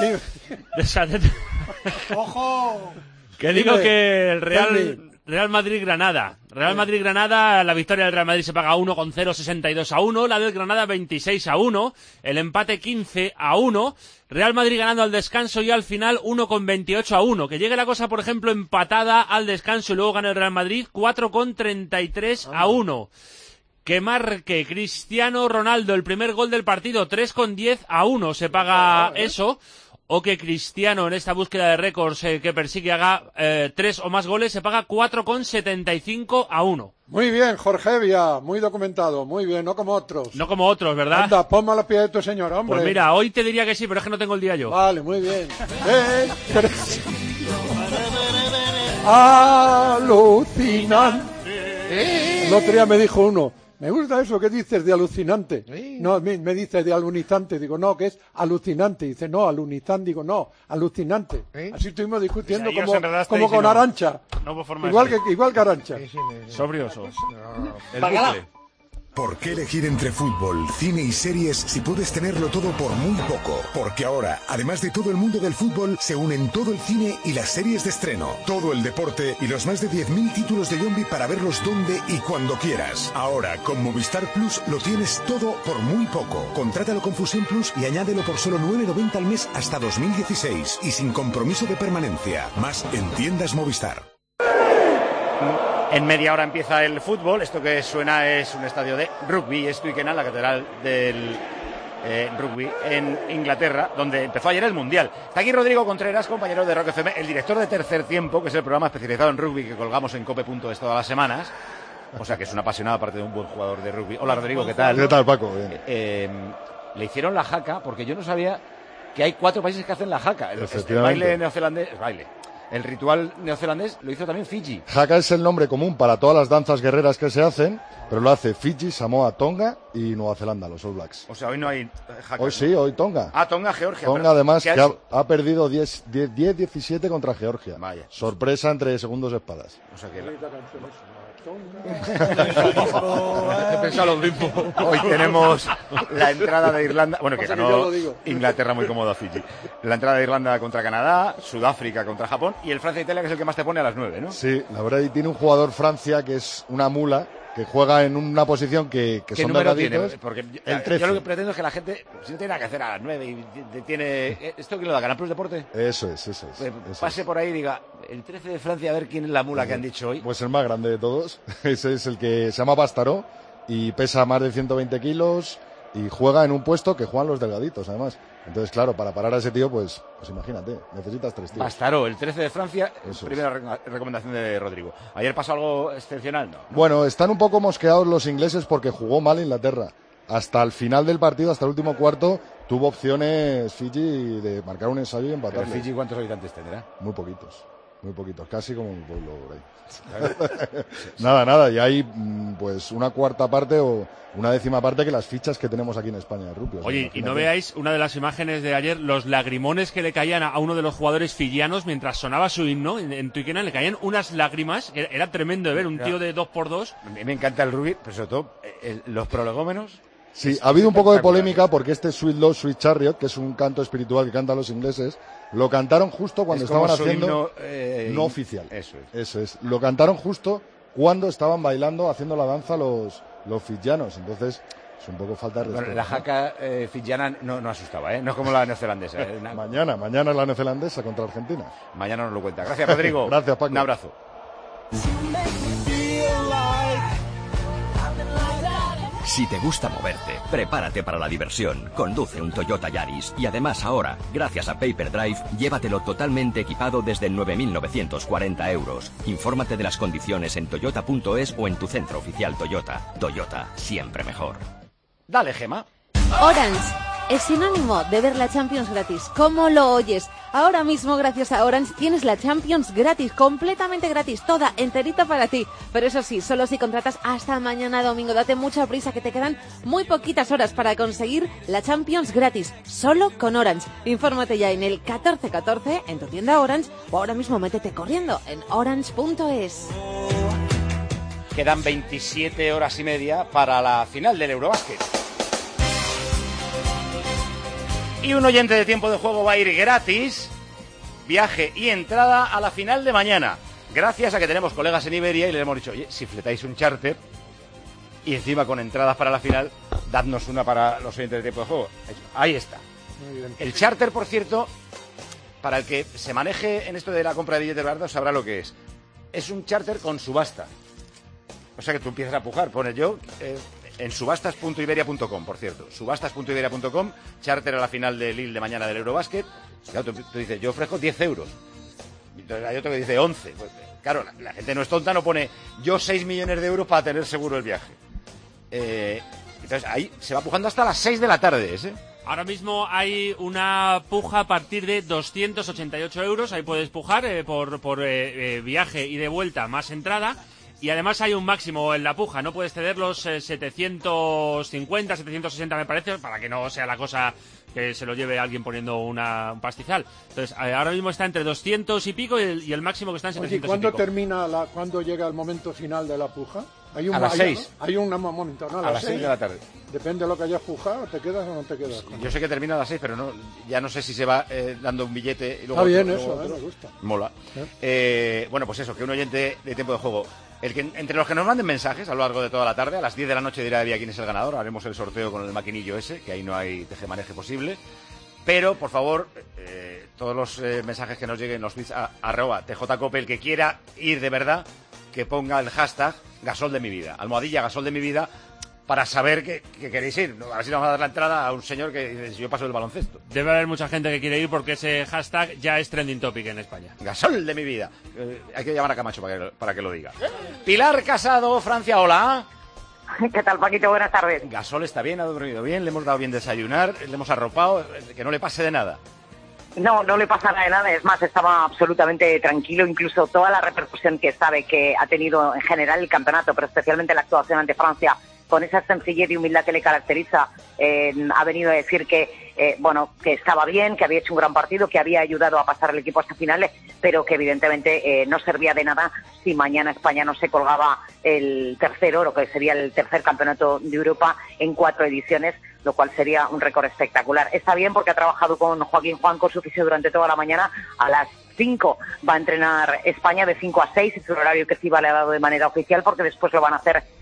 ¡Ojo! Que digo Dime. que el Real... Real Madrid-Granada. Real Madrid-Granada, la victoria del Real Madrid se paga uno coma cero sesenta y dos a uno, la del Granada veintiséis a uno, el empate quince a uno, Real Madrid ganando al descanso y al final uno coma veintiocho a uno. Que llegue la cosa, por ejemplo, empatada al descanso y luego gane el Real Madrid cuatro coma treinta y tres a uno. Que marque Cristiano Ronaldo el primer gol del partido, tres coma diez a uno. Se paga eso. O que Cristiano en esta búsqueda de récords eh, que persigue haga eh, tres o más goles, se paga cuatro coma setenta y cinco a uno. Muy bien, Jorge Via, muy documentado, muy bien, no como otros. No como otros, ¿verdad? Anda, ponme a la pie de tu señor, hombre. Pues mira, hoy te diría que sí, pero es que no tengo el día yo. Vale, muy bien. eh, Alucinante. Eh. El otro día me dijo uno, me gusta eso que dices de alucinante. Sí. No, me, me dice de alunizante. Digo, no, que es alucinante. Dice, no, alunizante. Digo, no, alucinante. ¿Sí? Así estuvimos discutiendo pues como, como con no, Arantxa. No forma igual, que, igual que Arantxa. Sí, sí, me... Sobriosos. No. El bucle. ¿Por qué elegir entre fútbol, cine y series si puedes tenerlo todo por muy poco? Porque ahora, además de todo el mundo del fútbol, se unen todo el cine y las series de estreno, todo el deporte y los más de diez mil títulos de Yombi para verlos donde y cuando quieras. Ahora, con Movistar Plus lo tienes todo por muy poco. Contrátalo con Fusión Plus y añádelo por solo nueve noventa al mes hasta dos mil dieciséis y sin compromiso de permanencia. Más en tiendas Movistar. En media hora empieza el fútbol. Esto que suena es un estadio de rugby. Es Twickenham, la catedral del eh, rugby en Inglaterra, donde empezó ayer el Mundial. Está aquí Rodrigo Contreras, compañero de Rock F M, el director de Tercer Tiempo, que es el programa especializado en rugby que colgamos en cope punto es todas las semanas. O sea que es un apasionado, aparte de un buen jugador de rugby. Hola Rodrigo, ¿qué tal? ¿Qué tal, Paco? Bien. Eh, eh, le hicieron la jaca, porque yo no sabía que hay cuatro países que hacen la jaca. El, el baile neozelandés, baile. El ritual neozelandés lo hizo también Fiji. Haka es el nombre común para todas las danzas guerreras que se hacen, pero lo hace Fiji, Samoa, Tonga y Nueva Zelanda, los All Blacks. O sea, hoy no hay Haka. Hoy sí, hoy Tonga. Ah, Tonga, Georgia. Tonga, además, que ha, ha perdido diez diecisiete contra Georgia. Vaya. Sorpresa entre segundos espadas. O sea que... La... He pensado lo mismo. Hoy tenemos la entrada de Irlanda, bueno, que ganó Inglaterra muy cómodo a Fiji. La entrada de Irlanda contra Canadá, Sudáfrica contra Japón y el Francia-Italia, que es el que más te pone a las nueve, ¿no? Sí, la verdad, y tiene un jugador Francia que es una mula, que juega en una posición que, que ¿Qué son número delgaditos. tiene? Porque el yo, trece. yo lo que pretendo es que la gente, si no tiene nada que hacer a las nueve y tiene... ¿Esto quién lo da? ¿Canal Plus Deporte? Eso es, eso es. Pues eso pase es. por ahí y diga, el trece de Francia, a ver quién es la mula que han dicho hoy. Pues el más grande de todos. Ese es el que se llama Bastaró y pesa más de ciento veinte kilos y juega en un puesto que juegan los delgaditos, además. Entonces, claro, para parar a ese tío, pues, pues imagínate, necesitas tres tíos. Bastaró, el trece de Francia, Eso primera re- recomendación de Rodrigo. ¿Ayer pasó algo excepcional? No. Bueno, están un poco mosqueados los ingleses porque jugó mal Inglaterra. Hasta el final del partido, hasta el último cuarto, tuvo opciones Fiji de marcar un ensayo y empatar. ¿Pero Fiji cuántos habitantes tendrá? Muy poquitos, muy poquitos, casi como un pueblo por ahí. Nada, nada, y hay mm, pues una cuarta parte o una décima parte que las fichas que tenemos aquí en España de rugby. O sea, Oye, y imagínate. no veáis una de las imágenes de ayer, los lagrimones que le caían a uno de los jugadores fijianos mientras sonaba su himno en, en Twickenham, le caían unas lágrimas, que era tremendo de ver, un tío de dos por dos. A mí me encanta el rugby, pero sobre todo eh, el- los prolegómenos. Sí, ha habido un poco de polémica porque este Sweet Love, Sweet Chariot, que es un canto espiritual que cantan los ingleses, lo cantaron justo cuando Es como estaban su haciendo himno, eh, no oficial. Eso es. Eso es. Lo cantaron justo cuando estaban bailando, haciendo la danza los, los fijianos. Entonces, es un poco falta de Bueno, respeto. la jaca eh, fijiana no, no asustaba, ¿eh? No es como la neozelandesa. ¿eh? Una- Mañana, mañana es la neozelandesa contra Argentina. Mañana nos lo cuenta. Gracias, Rodrigo. Gracias, Paco. Un abrazo. Si te gusta moverte, prepárate para la diversión. Conduce un Toyota Yaris y además ahora, gracias a Paper Drive, llévatelo totalmente equipado desde nueve mil novecientos cuarenta euros. Infórmate de las condiciones en toyota punto es o en tu centro oficial Toyota. Toyota, siempre mejor. Dale, Gema. Orange es sinónimo de ver la Champions gratis. ¿Cómo lo oyes? Ahora mismo, gracias a Orange, tienes la Champions gratis, completamente gratis, toda, enterita para ti. Pero eso sí, solo si contratas hasta mañana domingo. Date mucha prisa, que te quedan muy poquitas horas para conseguir la Champions gratis, solo con Orange. Infórmate ya en el catorce catorce, en tu tienda Orange, o ahora mismo métete corriendo en orange punto es. Quedan veintisiete horas y media para la final del Eurobásquet. Y un oyente de Tiempo de Juego va a ir gratis, viaje y entrada a la final de mañana. Gracias a que tenemos colegas en Iberia y le hemos dicho, oye, si fletáis un charter y encima con entradas para la final, dadnos una para los oyentes de Tiempo de Juego. Ahí está. El charter, por cierto, para el que se maneje en esto de la compra de billetes baratos, sabrá lo que es. Es un charter con subasta. O sea que tú empiezas a pujar, pones yo... Eh, en subastas punto iberia punto com, por cierto. subastas punto iberia punto com, charter a la final de Lille de mañana del Eurobásquet. Claro, tú, tú dices, yo ofrezco diez euros. Entonces hay otro que dice once. Pues, claro, la, la gente no es tonta, no pone yo seis millones de euros para tener seguro el viaje. Eh, entonces ahí se va pujando hasta las seis de la tarde, ¿eh? Ahora mismo hay una puja a partir de doscientos ochenta y ocho euros. Ahí puedes pujar eh, por, por eh, eh, viaje y de vuelta más entrada. Y además hay un máximo en la puja, no puedes ceder los eh, setecientos cincuenta, setecientos sesenta me parece, para que no sea la cosa que se lo lleve alguien poniendo una, un pastizal. Entonces, eh, ahora mismo está entre doscientos y pico y el, y el máximo que está en Oye, setecientos ¿cuándo y pico. termina, la, cuándo llega el momento final de la puja? Hay un, A las hay- seis. Hay un momento, ¿no? A las seis de la tarde. Depende de lo que hayas pujado, ¿te quedas o no te quedas? Yo sé que termina a las seis, pero no, ya no sé si se va eh, dando un billete y luego Está bien otro, eso, luego eh, otro. me gusta. Mola. ¿Eh? Eh, bueno, pues eso, que un oyente de Tiempo de Juego, el que entre los que nos manden mensajes a lo largo de toda la tarde, a las diez de la noche dirá quién es el ganador, haremos el sorteo con el maquinillo ese, que ahí no hay tejemaneje posible. Pero, por favor, eh, todos los eh, mensajes que nos lleguen, los tweets a arroba tjcope, el que quiera ir de verdad, que ponga el hashtag gasol de mi vida, almohadilla gasol de mi vida, para saber que, que queréis ir. A ver si le vamos a dar la entrada a un señor que dice, si yo paso el baloncesto. Debe haber mucha gente que quiere ir porque ese hashtag ya es trending topic en España. Gasol de mi vida. Eh, hay que llamar a Camacho para que, para que lo diga. Pilar Casado, Francia, hola. ¿Qué tal, Paquito? Buenas tardes. Gasol está bien, ha dormido bien, le hemos dado bien desayunar, le hemos arropado, que no le pase de nada. No, no le pasa nada de nada, es más, estaba absolutamente tranquilo, incluso toda la repercusión que sabe que ha tenido en general el campeonato, pero especialmente la actuación ante Francia, con esa sencillez y humildad que le caracteriza, eh, ha venido a decir que, eh, bueno, que estaba bien, que había hecho un gran partido, que había ayudado a pasar el equipo hasta finales, pero que evidentemente eh, no servía de nada si mañana España no se colgaba el tercer oro, que sería el tercer campeonato de Europa en cuatro ediciones, lo cual sería un récord espectacular. Está bien porque ha trabajado con Joaquín Juan, con su fisio durante toda la mañana. A las cinco va a entrenar España, de cinco a seis, es el horario que FIBA le ha dado de manera oficial, porque después lo van a hacer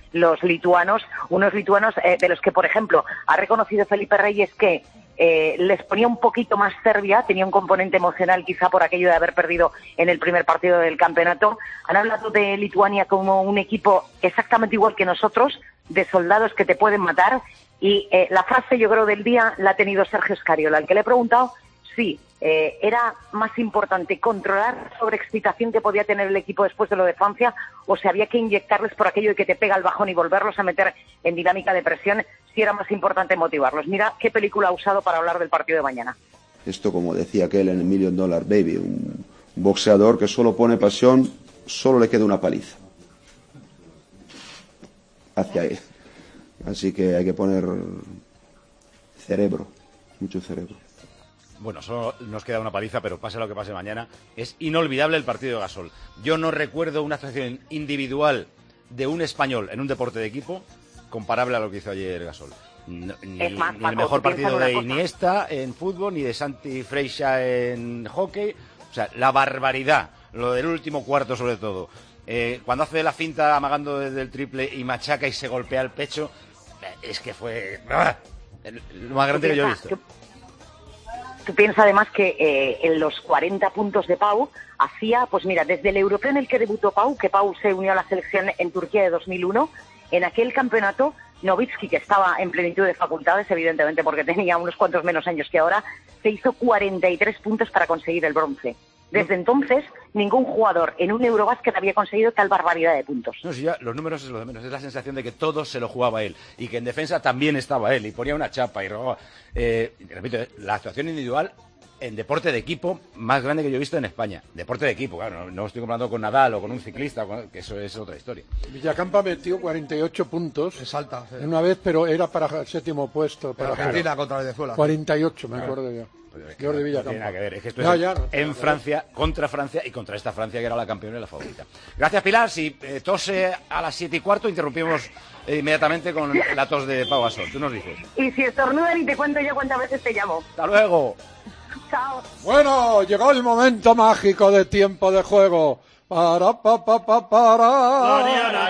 los lituanos, unos lituanos eh, de los que, por ejemplo, ha reconocido Felipe Reyes que eh, les ponía un poquito más Serbia, tenía un componente emocional quizá por aquello de haber perdido en el primer partido del campeonato. Han hablado de Lituania como un equipo exactamente igual que nosotros, de soldados que te pueden matar, y eh, la frase, yo creo, del día la ha tenido Sergio Scariolo, al que le he preguntado si eh, era más importante controlar la sobreexcitación que podía tener el equipo después de lo de Francia, o si había que inyectarles por aquello de que te pega el bajón y volverlos a meter en dinámica de presión, si era más importante motivarlos. Mira qué película ha usado para hablar del partido de mañana. Esto, como decía aquel en el Million Dollar Baby, un, un boxeador que solo pone pasión, solo le queda una paliza hacia ahí. Así que hay que poner cerebro, mucho cerebro. Bueno, solo nos queda una paliza, pero pase lo que pase mañana, es inolvidable el partido de Gasol. Yo no recuerdo una actuación individual de un español en un deporte de equipo comparable a lo que hizo ayer Gasol. No, ni, es más, ni Paco, el mejor partido de Iniesta en fútbol, ni de Santi Freixa en hockey. O sea, la barbaridad, lo del último cuarto sobre todo. Eh, cuando hace la finta amagando desde el triple y machaca y se golpea el pecho, es que fue ¡ah! lo más grande que yo he visto. Tú piensas además que eh, en los cuarenta puntos de Pau hacía, pues mira, desde el europeo en el que debutó Pau, que Pau se unió a la selección en Turquía de dos mil uno, en aquel campeonato Nowitzki, que estaba en plenitud de facultades, evidentemente porque tenía unos cuantos menos años que ahora, se hizo cuarenta y tres puntos para conseguir el bronce. Desde entonces, ningún jugador en un Eurobásquet había conseguido tal barbaridad de puntos. No, si ya los números es lo de menos, es la sensación de que todo se lo jugaba él y que en defensa también estaba él y ponía una chapa y robaba. Eh, repito, la actuación individual en deporte de equipo más grande que yo he visto en España. Deporte de equipo, claro, no, no estoy comparando con Nadal o con un ciclista, con, que eso es otra historia. Villacampa metió cuarenta y ocho puntos. Es alta. Sí. En una vez, pero era para el séptimo puesto. Para Argentina claro. contra Venezuela. cuarenta y ocho, me claro. acuerdo yo. Es que Jordi no, Villacampa. no tiene nada que ver, es que esto ya, es ya, no, en Francia, contra Francia y contra esta Francia que era la campeona y la favorita. Gracias, Pilar. Si eh, tose a las siete y cuarto, interrumpimos eh, inmediatamente con la tos de Pau Gasol. Tú nos dices. Y si estornudan y te cuento yo cuántas veces te llamo. ¡Hasta luego! Chao. Bueno, llegó el momento mágico de tiempo de juego. Para, pa, pa, pa, para.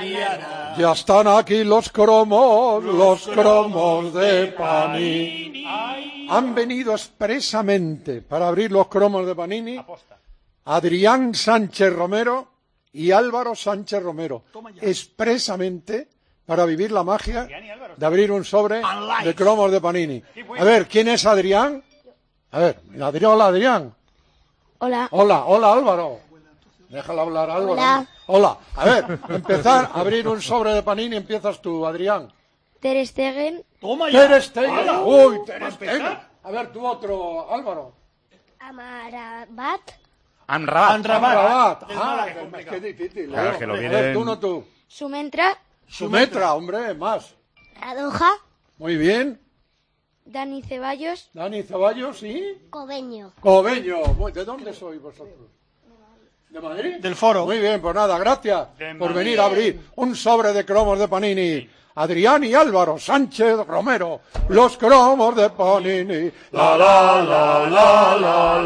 Ya están aquí los cromos, los cromos de Panini. Han venido expresamente para abrir los cromos de Panini Adrián Sánchez Romero y Álvaro Sánchez Romero. Expresamente para vivir la magia de abrir un sobre de cromos de Panini. A ver, ¿quién es Adrián? A ver, Adrián, hola Adrián. Hola. Hola, hola Álvaro. Déjala hablar, Álvaro. Hola. Hola. A ver, empezar a abrir un sobre de Panini, empiezas tú, Adrián. Ter Stegen. Toma ya. Ter Stegen. Uy, Ter Stegen. A ver, tú otro, Álvaro. Amrabat. Amrabat. Amrabat. Ah, es que es difícil. Claro, es que lo a vienen... ver, tú no tú. Sumentra. Sumetra, hombre, más. Radoja. Muy bien. Dani Ceballos. Dani Ceballos, ¿sí? Cobeño. Cobeño. ¿De dónde sois vosotros? ¿De Madrid? Del Foro. Muy bien, pues nada, gracias por venir a abrir un sobre de cromos de Panini. Adrián y Álvaro Sánchez Romero, los cromos de Panini. La la la la la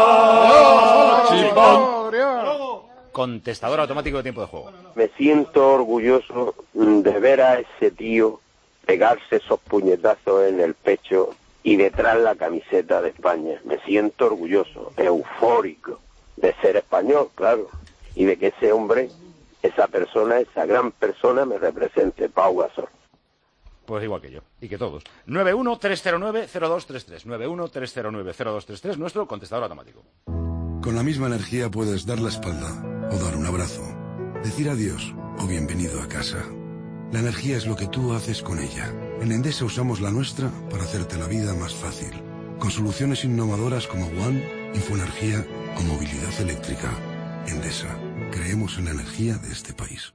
la. Chipón. Contestador automático de tiempo de juego. Me siento orgulloso de ver a ese tío pegarse esos puñetazos en el pecho y detrás la camiseta de España. Me siento orgulloso, eufórico de ser español, claro, y de que ese hombre, esa persona, esa gran persona me represente, Pau Gasol. Pues igual que yo, y que todos. nueve uno tres cero nueve cero dos tres tres, nueve uno tres cero nueve cero dos tres tres, nuestro contestador automático. Con la misma energía puedes dar la espalda o dar un abrazo, decir adiós o bienvenido a casa. La energía es lo que tú haces con ella. En Endesa usamos la nuestra para hacerte la vida más fácil, con soluciones innovadoras como One, Infoenergía o movilidad eléctrica. Endesa, creemos en la energía de este país.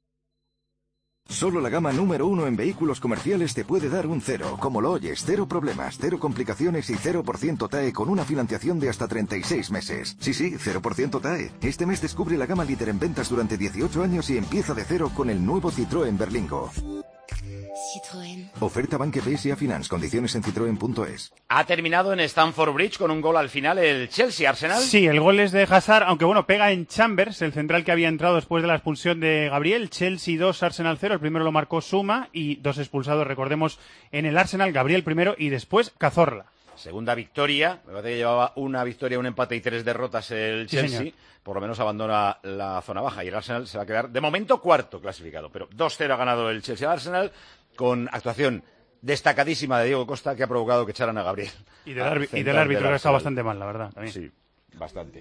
Solo la gama número uno en vehículos comerciales te puede dar un cero. Como lo oyes, cero problemas, cero complicaciones y cero por ciento T A E con una financiación de hasta treinta y seis meses. Sí, sí, cero por ciento T A E. Este mes descubre la gama líder en ventas durante dieciocho años y empieza de cero con el nuevo Citroën Berlingo. Citroën. Oferta Banque P S A Finance. Condiciones en citroen punto es. Ha terminado en Stamford Bridge con un gol al final el Chelsea, Arsenal. Sí, el gol es de Hazard, aunque bueno, pega en Chambers, el central que había entrado después de la expulsión de Gabriel. Chelsea dos, Arsenal cero. El primero lo marcó Suma y dos expulsados, recordemos, en el Arsenal, Gabriel primero y después Cazorla. Segunda victoria, me parece que llevaba una victoria, un empate y tres derrotas el Chelsea, sí, por lo menos abandona la zona baja y el Arsenal se va a quedar de momento cuarto clasificado, pero dos cero ha ganado el Chelsea al Arsenal con actuación destacadísima de Diego Costa que ha provocado que echaran a Gabriel. Y del, arbi- y del árbitro que ha estado bastante mal, la verdad. También. Sí, bastante.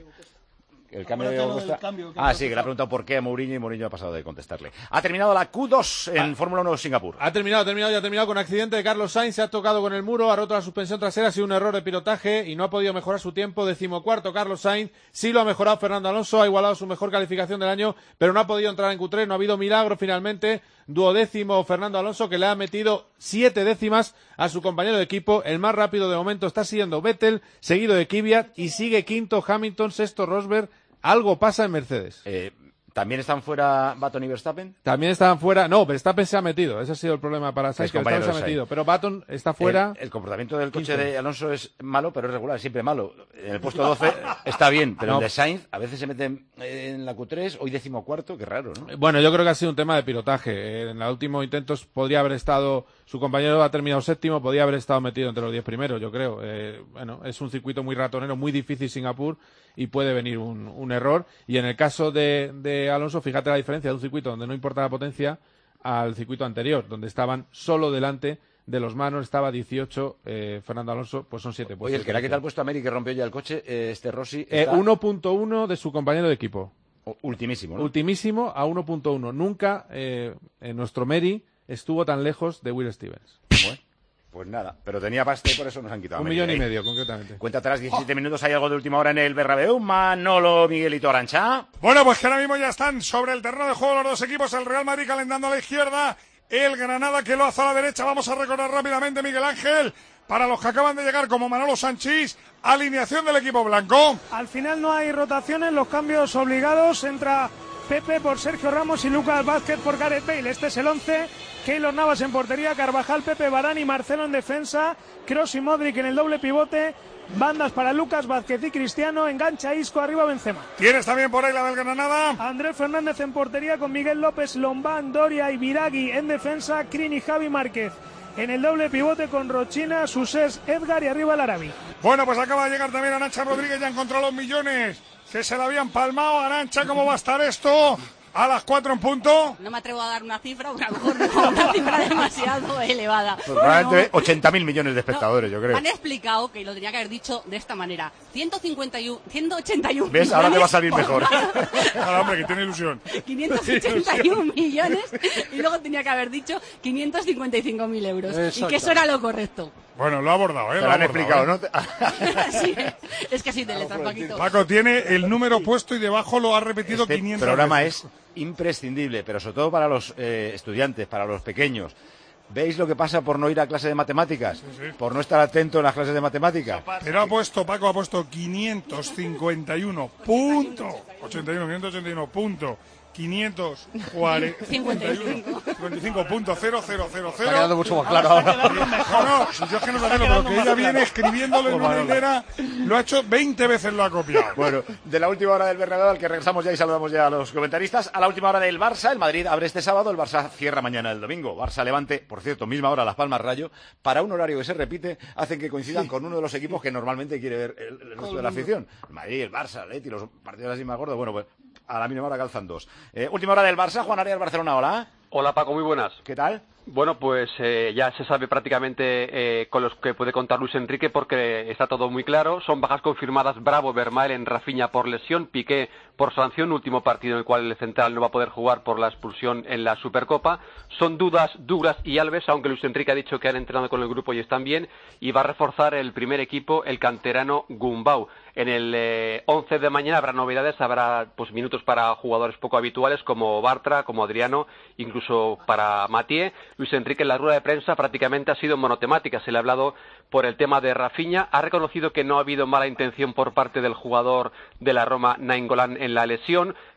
El cambio de Costa. Ah, sí, que le ha preguntado por qué a Mourinho y Mourinho ha pasado de contestarle. Ha terminado la Q dos en ah. Fórmula uno Singapur. Ha terminado, ha terminado, ya ha terminado con accidente de Carlos Sainz. Se ha tocado con el muro, ha roto la suspensión trasera, ha sido un error de pilotaje y no ha podido mejorar su tiempo. Decimocuarto Carlos Sainz. Sí lo ha mejorado Fernando Alonso, ha igualado su mejor calificación del año, pero no ha podido entrar en Q tres. No ha habido milagro finalmente. Duodécimo Fernando Alonso, que le ha metido siete décimas a su compañero de equipo. El más rápido de momento está siendo Vettel, seguido de Kvyat y sigue quinto Hamilton, sexto Rosberg. Algo pasa en Mercedes. Eh, ¿También están fuera Button y Verstappen? También están fuera. No, Verstappen se ha metido. Ese ha sido el problema para Sainz, que Verstappen se ha metido. Pero Button está fuera. El, el comportamiento del coche de Alonso es malo, pero es regular, siempre malo. En el puesto doce está bien, pero no. El de Sainz a veces se mete en la Q tres, hoy decimocuarto, qué raro, ¿no? Bueno, yo creo que ha sido un tema de pilotaje. En los últimos intentos podría haber estado, su compañero ha terminado séptimo, podría haber estado metido entre los diez primeros, yo creo. Eh, bueno, es un circuito muy ratonero, muy difícil Singapur, y puede venir un, un error. Y en el caso de, de Alonso, fíjate la diferencia de un circuito donde no importa la potencia al circuito anterior, donde estaban solo delante de los manos, estaba dieciocho, eh, Fernando Alonso, pues son siete puestos. Oye, el que le ha quitado el puesto a Meri, que rompió ya el coche, eh, este Rossi... Está... Eh, uno punto uno de su compañero de equipo. O, ultimísimo, ¿no? Ultimísimo a uno punto uno. Nunca eh, en nuestro Meri estuvo tan lejos de Will Stevens. Bueno. Pues nada, pero tenía pasta y por eso nos han quitado. Un millón y medio, concretamente. Cuenta atrás, diecisiete oh. minutos, hay algo de última hora en el Bernabéu. Manolo, Miguelito Arancha. Bueno, pues que ahora mismo ya están sobre el terreno de juego los dos equipos. El Real Madrid calentando a la izquierda, el Granada que lo hace a la derecha. Vamos a recordar rápidamente, Miguel Ángel, para los que acaban de llegar como Manolo Sanchís, alineación del equipo blanco. Al final no hay rotaciones, los cambios obligados. Entra Pepe por Sergio Ramos y Lucas Vázquez por Gareth Bale. Este es el once. Keylor Navas en portería, Carvajal, Pepe, Varane y Marcelo en defensa, Kroos y Modric en el doble pivote, bandas para Lucas Vázquez y Cristiano, engancha Isco, arriba Benzema. ¿Tienes también por ahí la del Granada? Andrés Fernández en portería con Miguel López, Lombán, Doria y Biragui en defensa, Crin y Javi Márquez. En el doble pivote con Rochina, Susés, Edgar y arriba el Arabi. Bueno, pues acaba de llegar también Arancha Rodríguez, ya encontró los millones que se le habían palmado. Arancha, ¿cómo va a estar esto? A las cuatro en punto. No me atrevo a dar una cifra, porque a lo mejor no, una cifra demasiado elevada. Pues probablemente no. ochenta mil millones de espectadores, no, yo creo. Han explicado que lo tenía que haber dicho de esta manera. ciento cincuenta y uno, ciento ochenta y uno ¿Ves? Ahora te va a salir mejor. Ahora, hombre, que tiene ilusión. quinientos ochenta y uno millones y luego tenía que haber dicho quinientos cincuenta y cinco mil euros. Exacto. Y que eso era lo correcto. Bueno, lo ha abordado, ¿eh? Te lo, lo han explicado, ¿eh? ¿no? Sí, es que así de letras, Paquito. Paco tiene el número puesto y debajo lo ha repetido este quinientas veces. El programa veces. Es imprescindible, pero sobre todo para los eh, estudiantes, para los pequeños. ¿Veis lo que pasa por no ir a clase de matemáticas? Sí, sí. Por no estar atento en las clases de matemáticas. Pero ha puesto, Paco ha puesto quinientos cincuenta y uno punto ochenta y uno, quinientos ochenta y uno punto quinientos cincuenta y uno punto cero cero cero cero. Está quedando mucho más claro ahora. No, no, si yo es que no sé lo que ella viene escribiéndolo en una hilera, lo ha hecho veinte veces, lo ha copiado. Bueno, de la última hora del Bernabéu, al que regresamos ya y saludamos ya a los comentaristas, a la última hora del Barça, el Madrid abre este sábado, el Barça cierra mañana el domingo. Barça Levante, por cierto, misma hora, Las Palmas Rayo, para un horario que se repite, hacen que coincidan sí. con uno de los equipos que normalmente quiere ver el, el resto de la afición. El Madrid, el Barça, el Leti, los partidos así más gordos, bueno, pues a la mínima hora calzan dos. Eh, última hora del Barça, Juan Arias, Barcelona, hola. Hola Paco, muy buenas. ¿Qué tal? Bueno, pues eh, ya se sabe prácticamente eh, con los que puede contar Luis Enrique porque está todo muy claro. Son bajas confirmadas Bravo, Vermaelen, Rafinha por lesión, Piqué por sanción, último partido en el cual el central no va a poder jugar por la expulsión en la Supercopa. Son dudas Douglas y Alves, aunque Luis Enrique ha dicho que han entrenado con el grupo y están bien, y va a reforzar el primer equipo el canterano Gumbau. En el eh, once de mañana habrá novedades, habrá pues minutos para jugadores poco habituales como Bartra, como Adriano, incluso para Mathieu. Luis Enrique en la rueda de prensa prácticamente ha sido monotemática, se le ha hablado por el tema de Rafinha, ha reconocido que no ha habido mala intención por parte del jugador de la Roma, Nainggolan, en la lesión,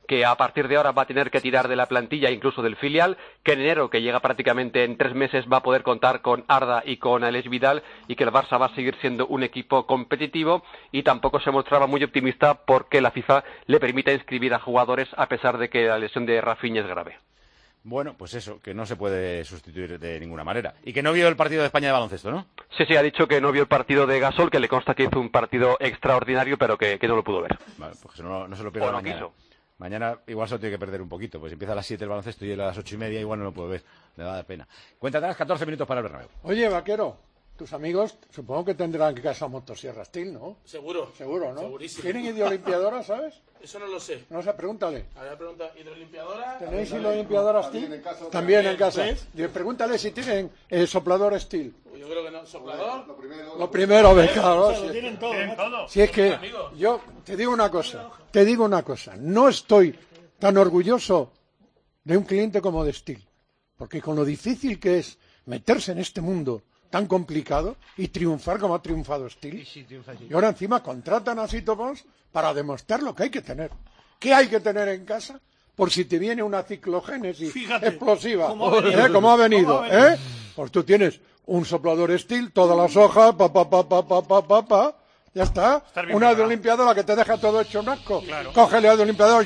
que a partir de ahora va a tener que tirar de la plantilla, incluso del filial, que en enero, que llega prácticamente en tres meses, va a poder contar con Arda y con Aleix Vidal, y que el Barça va a seguir siendo un equipo competitivo, y tampoco se mostraba muy optimista porque la FIFA le permite inscribir a jugadores a pesar de que la lesión de Rafinha es grave. Bueno, pues eso, que no se puede sustituir de ninguna manera. Y que no vio el partido de España de baloncesto, ¿no? Sí, sí, ha dicho que no vio el partido de Gasol, que le consta que hizo un partido extraordinario, pero que, que no lo pudo ver. Vale, pues no, no se lo pierda no mañana. quiso. Mañana igual se lo tiene que perder un poquito, pues empieza a las siete el baloncesto y a las ocho y media igual no lo puedo ver. Le va a dar pena. Cuenta atrás, catorce minutos para el Bernabéu. Oye, Vaquero, tus amigos supongo que tendrán que casa motosierra Steel, ¿no? Seguro. Seguro, ¿no? Segurísimo. ¿Tienen hidrolimpiadora, sabes? Eso no lo sé. No sé, pregúntale. A ver, pregunta, ¿hidrolimpiadora? ¿Tenéis hidrolimpiadora Steel? También en casa. ¿Ves? Pregúntale si tienen eh, soplador Steel. Yo creo que no. ¿Soplador? Lo primero, lo primero ve, claro. O sea, Si, lo tienen todo. Tienen todo. si es que yo te digo una cosa, te digo una cosa, no estoy tan orgulloso de un cliente como de Steel, porque con lo difícil que es meterse en este mundo tan complicado y triunfar como ha triunfado Steel, y ahora encima contratan a Sito Pons para demostrar lo que hay que tener. ¿Qué hay que tener en casa? Por si te viene una ciclogénesis Fíjate, explosiva, ¿cómo ha venido? ¿eh? ¿Cómo ha venido? ¿Cómo ha venido? ¿Eh? Pues tú tienes un soplador Steel, todas las hojas, pa, pa, pa, pa, pa, pa, pa, pa, ya está. Una hidrolimpiadora que te deja todo hecho un asco. Claro. Cógele al hidrolimpiador,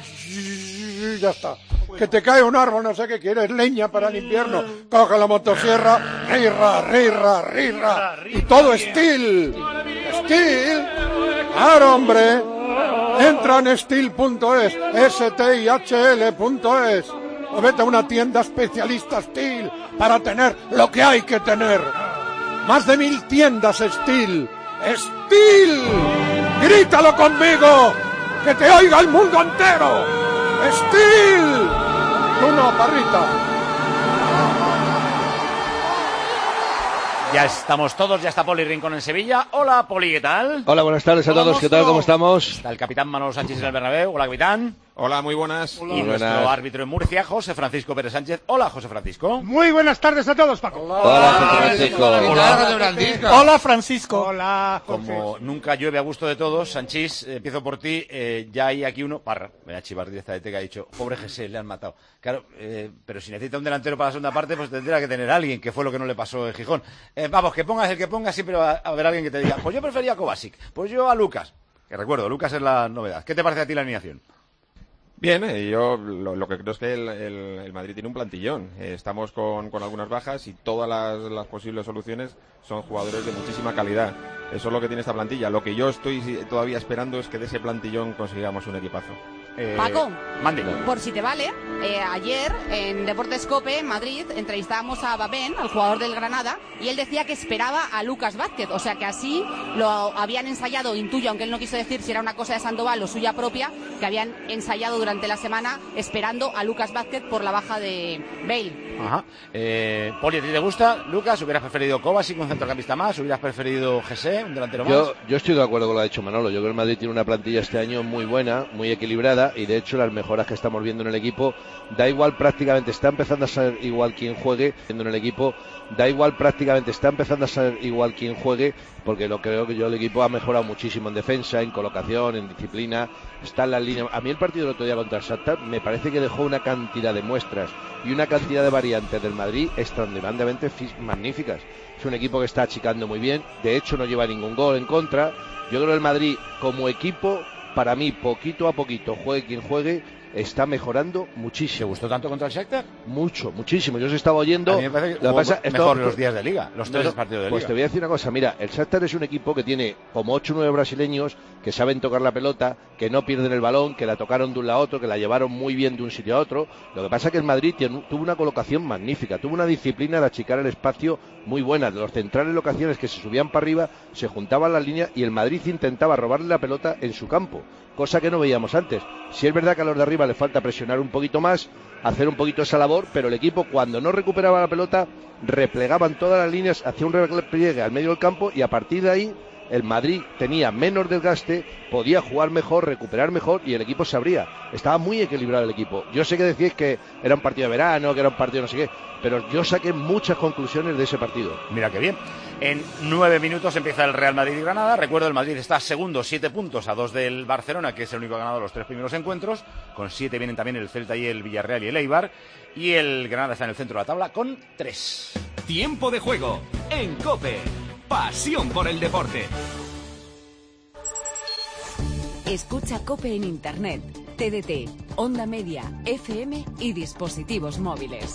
ya está. Que te cae un árbol, no sé qué quieres, leña para el invierno. Coge la motosierra, rirra, rirra, rirra. Y todo Steel. Steel. Claro, hombre. Entra en steel punto es, S T I H L punto es. O vete a una tienda especialista Steel para tener lo que hay que tener. Más de mil tiendas Steel. ¡Steel! ¡Grítalo conmigo! ¡Que te oiga el mundo entero! ¡Steel! Tú no, Parrita. Ya estamos todos, ya está Poli Rincón en Sevilla. Hola, Poli, ¿qué tal? Hola, buenas tardes a todos, ¿qué tal? ¿Cómo estamos? Está el capitán Manolo Sánchez en el Bernabéu. Hola, capitán. Hola, muy buenas. Y Muy nuestro buenas. árbitro en Murcia, José Francisco Pérez Sánchez. Hola, José Francisco. Muy buenas tardes a todos, Paco. Hola, José Francisco. Hola. Hola, Francisco. Hola, Como nunca llueve a gusto de todos, Sanchís, eh, empiezo por ti. Eh, ya hay aquí uno, Parra, me voy a chivar directamente, que ha dicho, pobre Jesé, le han matado. Claro, eh, pero si necesita un delantero para la segunda parte, pues tendrá que tener a alguien, que fue lo que no le pasó en Gijón. Eh, vamos, que pongas el que pongas, siempre va a haber alguien que te diga, pues yo prefería a Kovacic, pues yo a Lucas. Que recuerdo, Lucas es la novedad. ¿Qué te parece a ti la alineación? Bien, eh, yo lo, lo que creo es que el, el- el Madrid tiene un plantillón. Eh, estamos con, con algunas bajas y todas las, las posibles soluciones son jugadores de muchísima calidad. Eso es lo que tiene esta plantilla. Lo que yo estoy si- todavía esperando es que de ese plantillón consigamos un equipazo. Eh, Paco, mande. por si te vale, eh, ayer en Deportes Cope, en Madrid, entrevistábamos a Babén, al jugador del Granada, y él decía que esperaba a Lucas Vázquez, o sea que así lo habían ensayado, intuyo, aunque él no quiso decir si era una cosa de Sandoval o suya propia, que habían ensayado durante la semana esperando a Lucas Vázquez por la baja de Bale. Ajá. Eh, Poli, ¿a ti te gusta? Lucas, ¿hubieras preferido Kovacic, un centrocampista más? ¿Hubieras preferido Jesé, un delantero más? Yo, yo estoy de acuerdo con lo que ha dicho Manolo. Yo creo que el Madrid tiene una plantilla este año muy buena, muy equilibrada, y de hecho las mejoras que estamos viendo en el equipo, da igual prácticamente, está empezando a ser igual quien juegue viendo en el equipo, da igual prácticamente, está empezando a ser igual quien juegue, porque lo creo que yo el equipo ha mejorado muchísimo en defensa, en colocación, en disciplina, está en la línea. A mí el partido del otro día contra el Shakhtar me parece que dejó una cantidad de muestras y una cantidad de variantes del Madrid extraordinariamente fis- magníficas. Es un equipo que está achicando muy bien, de hecho no lleva ningún gol en contra. Yo creo que el Madrid como equipo, para mí, poquito a poquito, juegue quien juegue, está mejorando muchísimo. ¿Te gustó tanto contra el Shakhtar? Mucho, muchísimo. Yo os estaba oyendo. A mí me parece que Lo jugó pasa- esto- mejor los días de Liga, los tres No, partidos de Pues Liga. te voy a decir una cosa, mira, el Shakhtar es un equipo que tiene como ocho o nueve brasileños que saben tocar la pelota, que no pierden el balón, que la tocaron de un lado a otro, que la llevaron muy bien de un sitio a otro. Lo que pasa es que el Madrid tiene- tuvo una colocación magnífica, tuvo una disciplina de achicar el espacio muy buena. De los centrales locaciones que se subían para arriba, se juntaban las líneas y el Madrid intentaba robarle la pelota en su campo, cosa que no veíamos antes. Si es verdad que a los de arriba les falta presionar un poquito más, hacer un poquito esa labor, pero el equipo cuando no recuperaba la pelota replegaban todas las líneas, hacía un repliegue al medio del campo y a partir de ahí el Madrid tenía menos desgaste, podía jugar mejor, recuperar mejor y el equipo se abría. Estaba muy equilibrado el equipo. Yo sé que decís que era un partido de verano, que era un partido no sé qué, pero yo saqué muchas conclusiones de ese partido. Mira qué bien. En nueve minutos empieza el Real Madrid y Granada. Recuerdo, el Madrid está segundo, siete puntos a dos del Barcelona, que es el único ganador de los tres primeros encuentros. Con siete vienen también el Celta y el Villarreal y el Eibar. Y el Granada está en el centro de la tabla con tres. Tiempo de juego en COPE. Pasión por el deporte. Escucha COPE en Internet, T D T, Onda Media, F M y dispositivos móviles.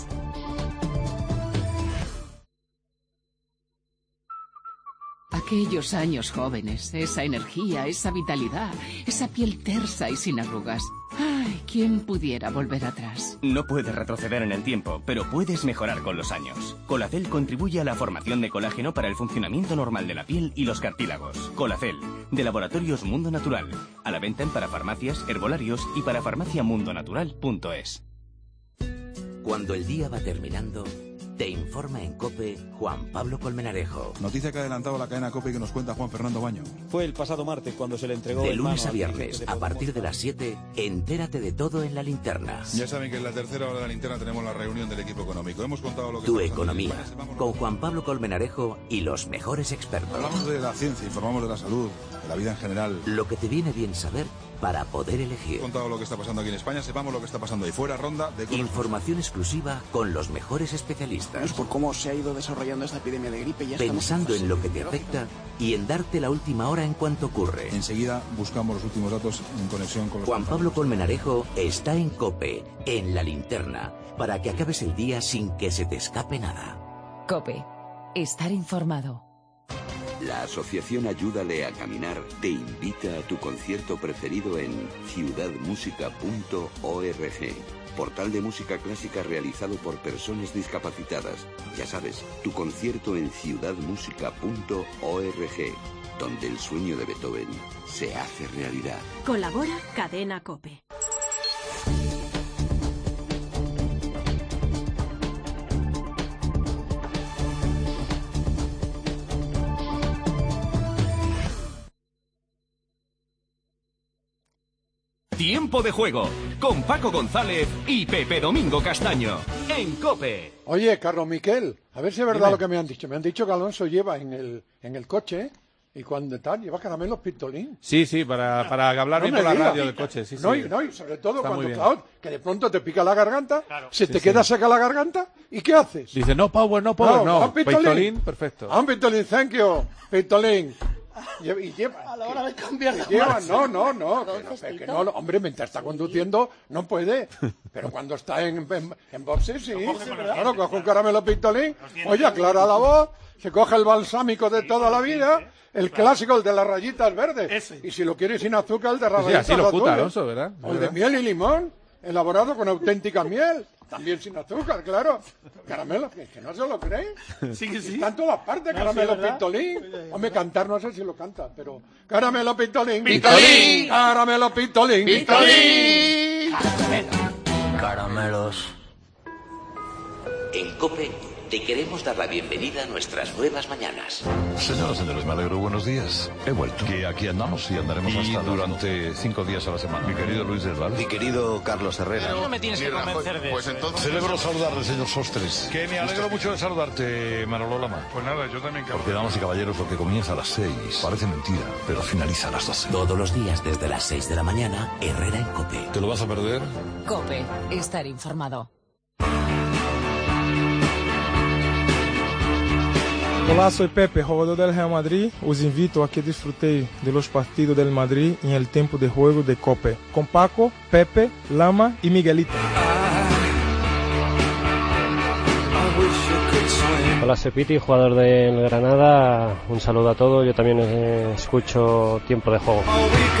Aquellos años jóvenes, esa energía, esa vitalidad, esa piel tersa y sin arrugas. Ay, ¿quién pudiera volver atrás? No puedes retroceder en el tiempo, pero puedes mejorar con los años. Colacel contribuye a la formación de colágeno para el funcionamiento normal de la piel y los cartílagos. Colacel, de Laboratorios Mundo Natural. A la venta en parafarmacias, herbolarios y para farmacia mundo natural punto es. Cuando el día va terminando, te informa en COPE Juan Pablo Colmenarejo. Noticia que ha adelantado la cadena COPE que nos cuenta Juan Fernando Baño. Fue el pasado martes cuando se le entregó... De lunes a viernes, a partir de las siete, entérate de todo en La Linterna. Ya saben que en la tercera hora de La Linterna tenemos la reunión del equipo económico. Hemos contado lo que... Tu economía, con Juan Pablo Colmenarejo y los mejores expertos. Hablamos de la ciencia, informamos de la salud, de la vida en general. Lo que te viene bien saber para poder elegir. Hemos contado lo que está pasando aquí en España, sepamos lo que está pasando ahí fuera, ronda de... Información exclusiva con los mejores especialistas. Es por cómo se ha ido desarrollando esta epidemia de gripe. Ya pensando en lo que te afecta y en darte la última hora en cuanto ocurre. Enseguida buscamos los últimos datos en conexión con los... Juan Pablo Colmenarejo está en COPE, en La Linterna, para que acabes el día sin que se te escape nada. COPE. Estar informado. La Asociación Ayúdale a Caminar te invita a tu concierto preferido en ciudad música punto org. Portal de música clásica realizado por personas discapacitadas. Ya sabes, tu concierto en ciudad música punto org, donde el sueño de Beethoven se hace realidad. Colabora Cadena COPE. Tiempo de juego con Paco González y Pepe Domingo Castaño en COPE. Oye, Carlos Miquel, a ver si es verdad Dime. lo que me han dicho. Me han dicho que Alonso lleva en el, en el coche, y cuando tal, lleva caramelos pistolín. Sí, sí, para, para hablar No bien me por la digas. radio del coche. Sí, no, sí. y, no, y sobre todo Está muy cuando, bien. claro, que de pronto te pica la garganta, se Sí, te sí. queda seca la garganta, ¿y qué haces? Dice, no, Power, no, Power, no. un pistolín. Pistolín, perfecto. Ah, un pistolín, thank you, pistolín. Y, y lleva, A la hora de cambiar la que lleva, marcha. no, no, no, que no, que no, no, hombre, mientras está conduciendo no puede, pero cuando está en, en, en boxes sí, claro, coge un caramelo pistolín, oye, aclara la voz, se coge el balsámico de toda la vida, el clásico, el de las rayitas verdes, y si lo quiere sin azúcar, el de las Sí, rayitas así lo puta, azules. Alonso, ¿verdad? O el de miel y limón, elaborado con auténtica miel, también sin azúcar, claro. Caramelo, que, que no se lo creen. Sí que sí. Está en todas partes, No, caramelo sí, ¿verdad? pistolín. Hombre, cantar no sé si lo canta, pero... Caramelo pistolín. Pistolín. Caramelo pistolín. Pistolín. Caramelos. En COPE te queremos dar la bienvenida a nuestras nuevas mañanas. Señoras y señores, me alegro. Buenos días. He vuelto. Que aquí andamos y andaremos Y hasta durante cinco días a la semana. Mi querido Luis del Val. Mi querido Carlos Herrera. No me tienes que convencer de Pues entonces... Celebro saludarle, señor Sostres. Que me alegro mucho de saludarte, Manolo Lama. Pues nada, yo también, Porque, damas y caballeros, lo que comienza a las seis parece mentira, pero finaliza a las doce. Todos los días desde las seis de la mañana, Herrera en COPE. ¿Te lo vas a perder? COPE. Estar informado. Olá, soy Pepe, jugador del Real Madrid. Os invito a que disfrutéis de los partidos del Madrid en el tiempo de juego de COPE. Con Paco, Pepe, Lama y Miguelito. Hola, soy Piti, jugador del Granada. Un saludo a todos. Yo también eh, escucho Tiempo de Juego.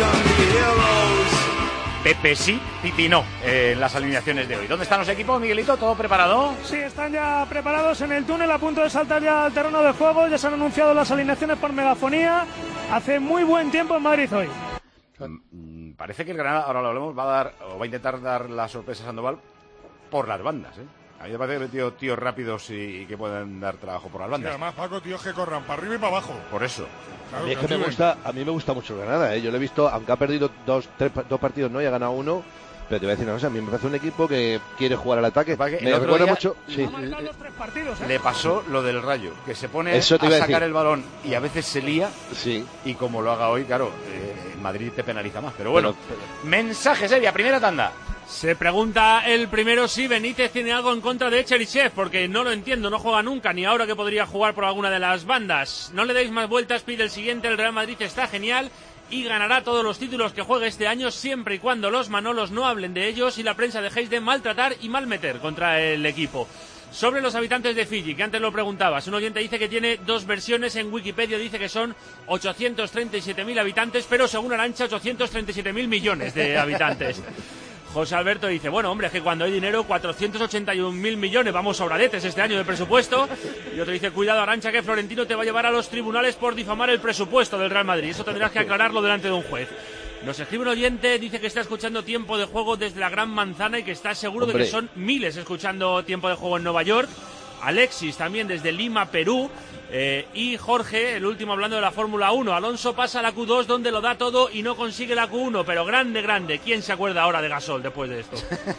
Pepe sí, Piti no, eh, en las alineaciones de hoy. ¿Dónde están los equipos, Miguelito? ¿Todo preparado? Sí, están ya preparados en el túnel, a punto de saltar ya al terreno de juego. Ya se han anunciado las alineaciones por megafonía. Hace muy buen tiempo en Madrid hoy. Mm, Parece que el Granada, ahora lo hablemos, va a dar, o va a intentar dar la sorpresa a Sandoval por las bandas, ¿eh? A mí me parece que he metido tíos rápidos y, y que pueden dar trabajo por las Sí, bandas. además, Paco, tíos que corran para arriba y para abajo. Por eso. Claro, A mí, es que que me suben. gusta, a mí me gusta mucho el Granada, ¿eh? Yo lo he visto, aunque ha perdido dos, tres, dos partidos, no, y ha ganado uno. Pero te voy a decir una cosa, a mí me parece un equipo que quiere jugar al ataque. Que Me el otro recuerda día mucho. Sí. Ha marcado los tres partidos, ¿eh? Le pasó lo del Rayo, que se pone a Eso te iba a sacar decir. el balón y a veces se lía. Sí. Y como lo haga hoy, claro, eh, Madrid te penaliza más. Pero bueno, mensajes, Evia, primera tanda. Se pregunta el primero si Benítez tiene algo en contra de Cherichev, porque no lo entiendo, no juega nunca, ni ahora que podría jugar por alguna de las bandas. No le deis más vueltas, pide el siguiente, el Real Madrid está genial y ganará todos los títulos que juegue este año, siempre y cuando los Manolos no hablen de ellos y la prensa dejéis de maltratar y malmeter contra el equipo. Sobre los habitantes de Fiji, que antes lo preguntabas, un oyente dice que tiene dos versiones, en Wikipedia dice que son ochocientos treinta y siete mil habitantes, pero según Arantxa, ochocientos treinta y siete mil millones de habitantes. José Alberto dice, bueno, hombre, es que cuando hay dinero, cuatrocientos ochenta y un mil millones, vamos sobradetes este año de presupuesto. Y otro dice, cuidado, Arantxa, que Florentino te va a llevar a los tribunales por difamar el presupuesto del Real Madrid. Eso tendrás que aclararlo delante de un juez. Nos escribe un oyente, dice que está escuchando Tiempo de Juego desde la Gran Manzana y que está seguro Hombre. de que son miles escuchando Tiempo de Juego en Nueva York. Alexis también desde Lima, Perú. Eh, y Jorge, el último hablando de la Fórmula uno. Alonso pasa a la Q dos donde lo da todo y no consigue la Q uno, pero grande, grande. ¿Quién se acuerda ahora de Gasol después de esto?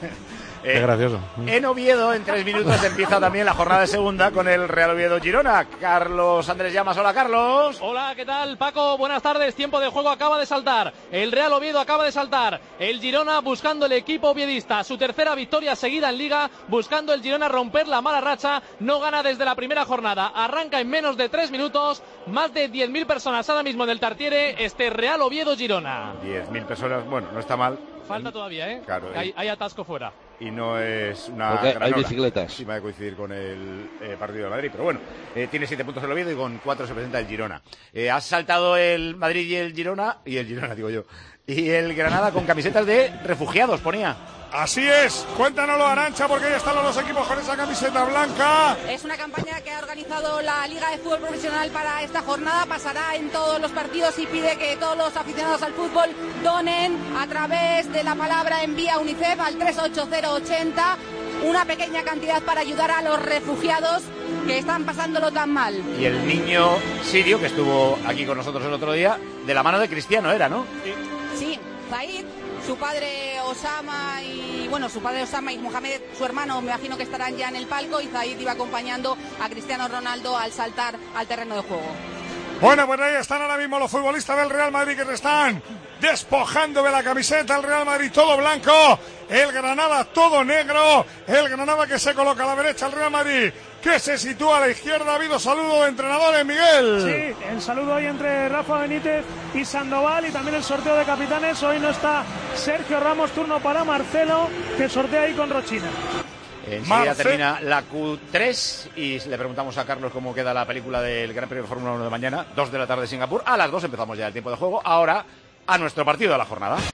Eh, Qué gracioso. En Oviedo, en tres minutos, empieza también la jornada de segunda con el Real Oviedo-Girona. Carlos Andrés Llamas, hola Carlos. Hola, ¿qué tal, Paco? Buenas tardes. Tiempo de juego acaba de saltar. El Real Oviedo acaba de saltar. El Girona buscando el equipo oviedista. Su tercera victoria seguida en Liga, buscando el Girona romper la mala racha. No gana desde la primera jornada. Arranca en menos de tres minutos. Más de diez mil personas ahora mismo en el Tartiere. Este Real Oviedo-Girona. diez mil personas, bueno, no está mal. Falta todavía, ¿eh? Claro, hay, eh. hay atasco fuera. Y no es una Porque gran hay hora. bicicletas. Sí, va a coincidir con el eh, partido de Madrid. Pero bueno, eh, tiene siete puntos el Oviedo y con cuatro se presenta el Girona. Eh, ha saltado el Madrid y el Girona, y el Girona digo yo, y el Granada con camisetas de refugiados, ponía. Así es, cuéntanoslo, Arantxa, porque ahí están los dos equipos con esa camiseta blanca. Es una campaña que ha organizado la Liga de Fútbol Profesional para esta jornada. Pasará en todos los partidos y pide que todos los aficionados al fútbol donen a través de la palabra envía UNICEF al tres ocho cero ochenta una pequeña cantidad para ayudar a los refugiados que están pasándolo tan mal. Y el niño sirio, que estuvo aquí con nosotros el otro día, de la mano de Cristiano era, ¿no? Sí, Zaid, su padre Osama y bueno, su padre Osama y Mohamed, su hermano, me imagino que estarán ya en el palco, y Zaid iba acompañando a Cristiano Ronaldo al saltar al terreno de juego. Bueno, pues ahí están ahora mismo los futbolistas del Real Madrid que se están despojando de la camiseta. El Real Madrid todo blanco, el Granada todo negro, el Granada que se coloca a la derecha, el Real Madrid que se sitúa a la izquierda. Ha habido saludo de entrenadores, Miguel. Sí, el saludo hoy entre Rafa Benítez y Sandoval, y también el sorteo de capitanes. Hoy no está Sergio Ramos, turno para Marcelo, que sortea ahí con Rochina. Enseguida Marce- termina la Q tres y le preguntamos a Carlos cómo queda la película del Gran Premio de Fórmula uno de mañana, dos de la tarde Singapur. A las dos empezamos ya el tiempo de juego. Ahora a nuestro partido de la jornada.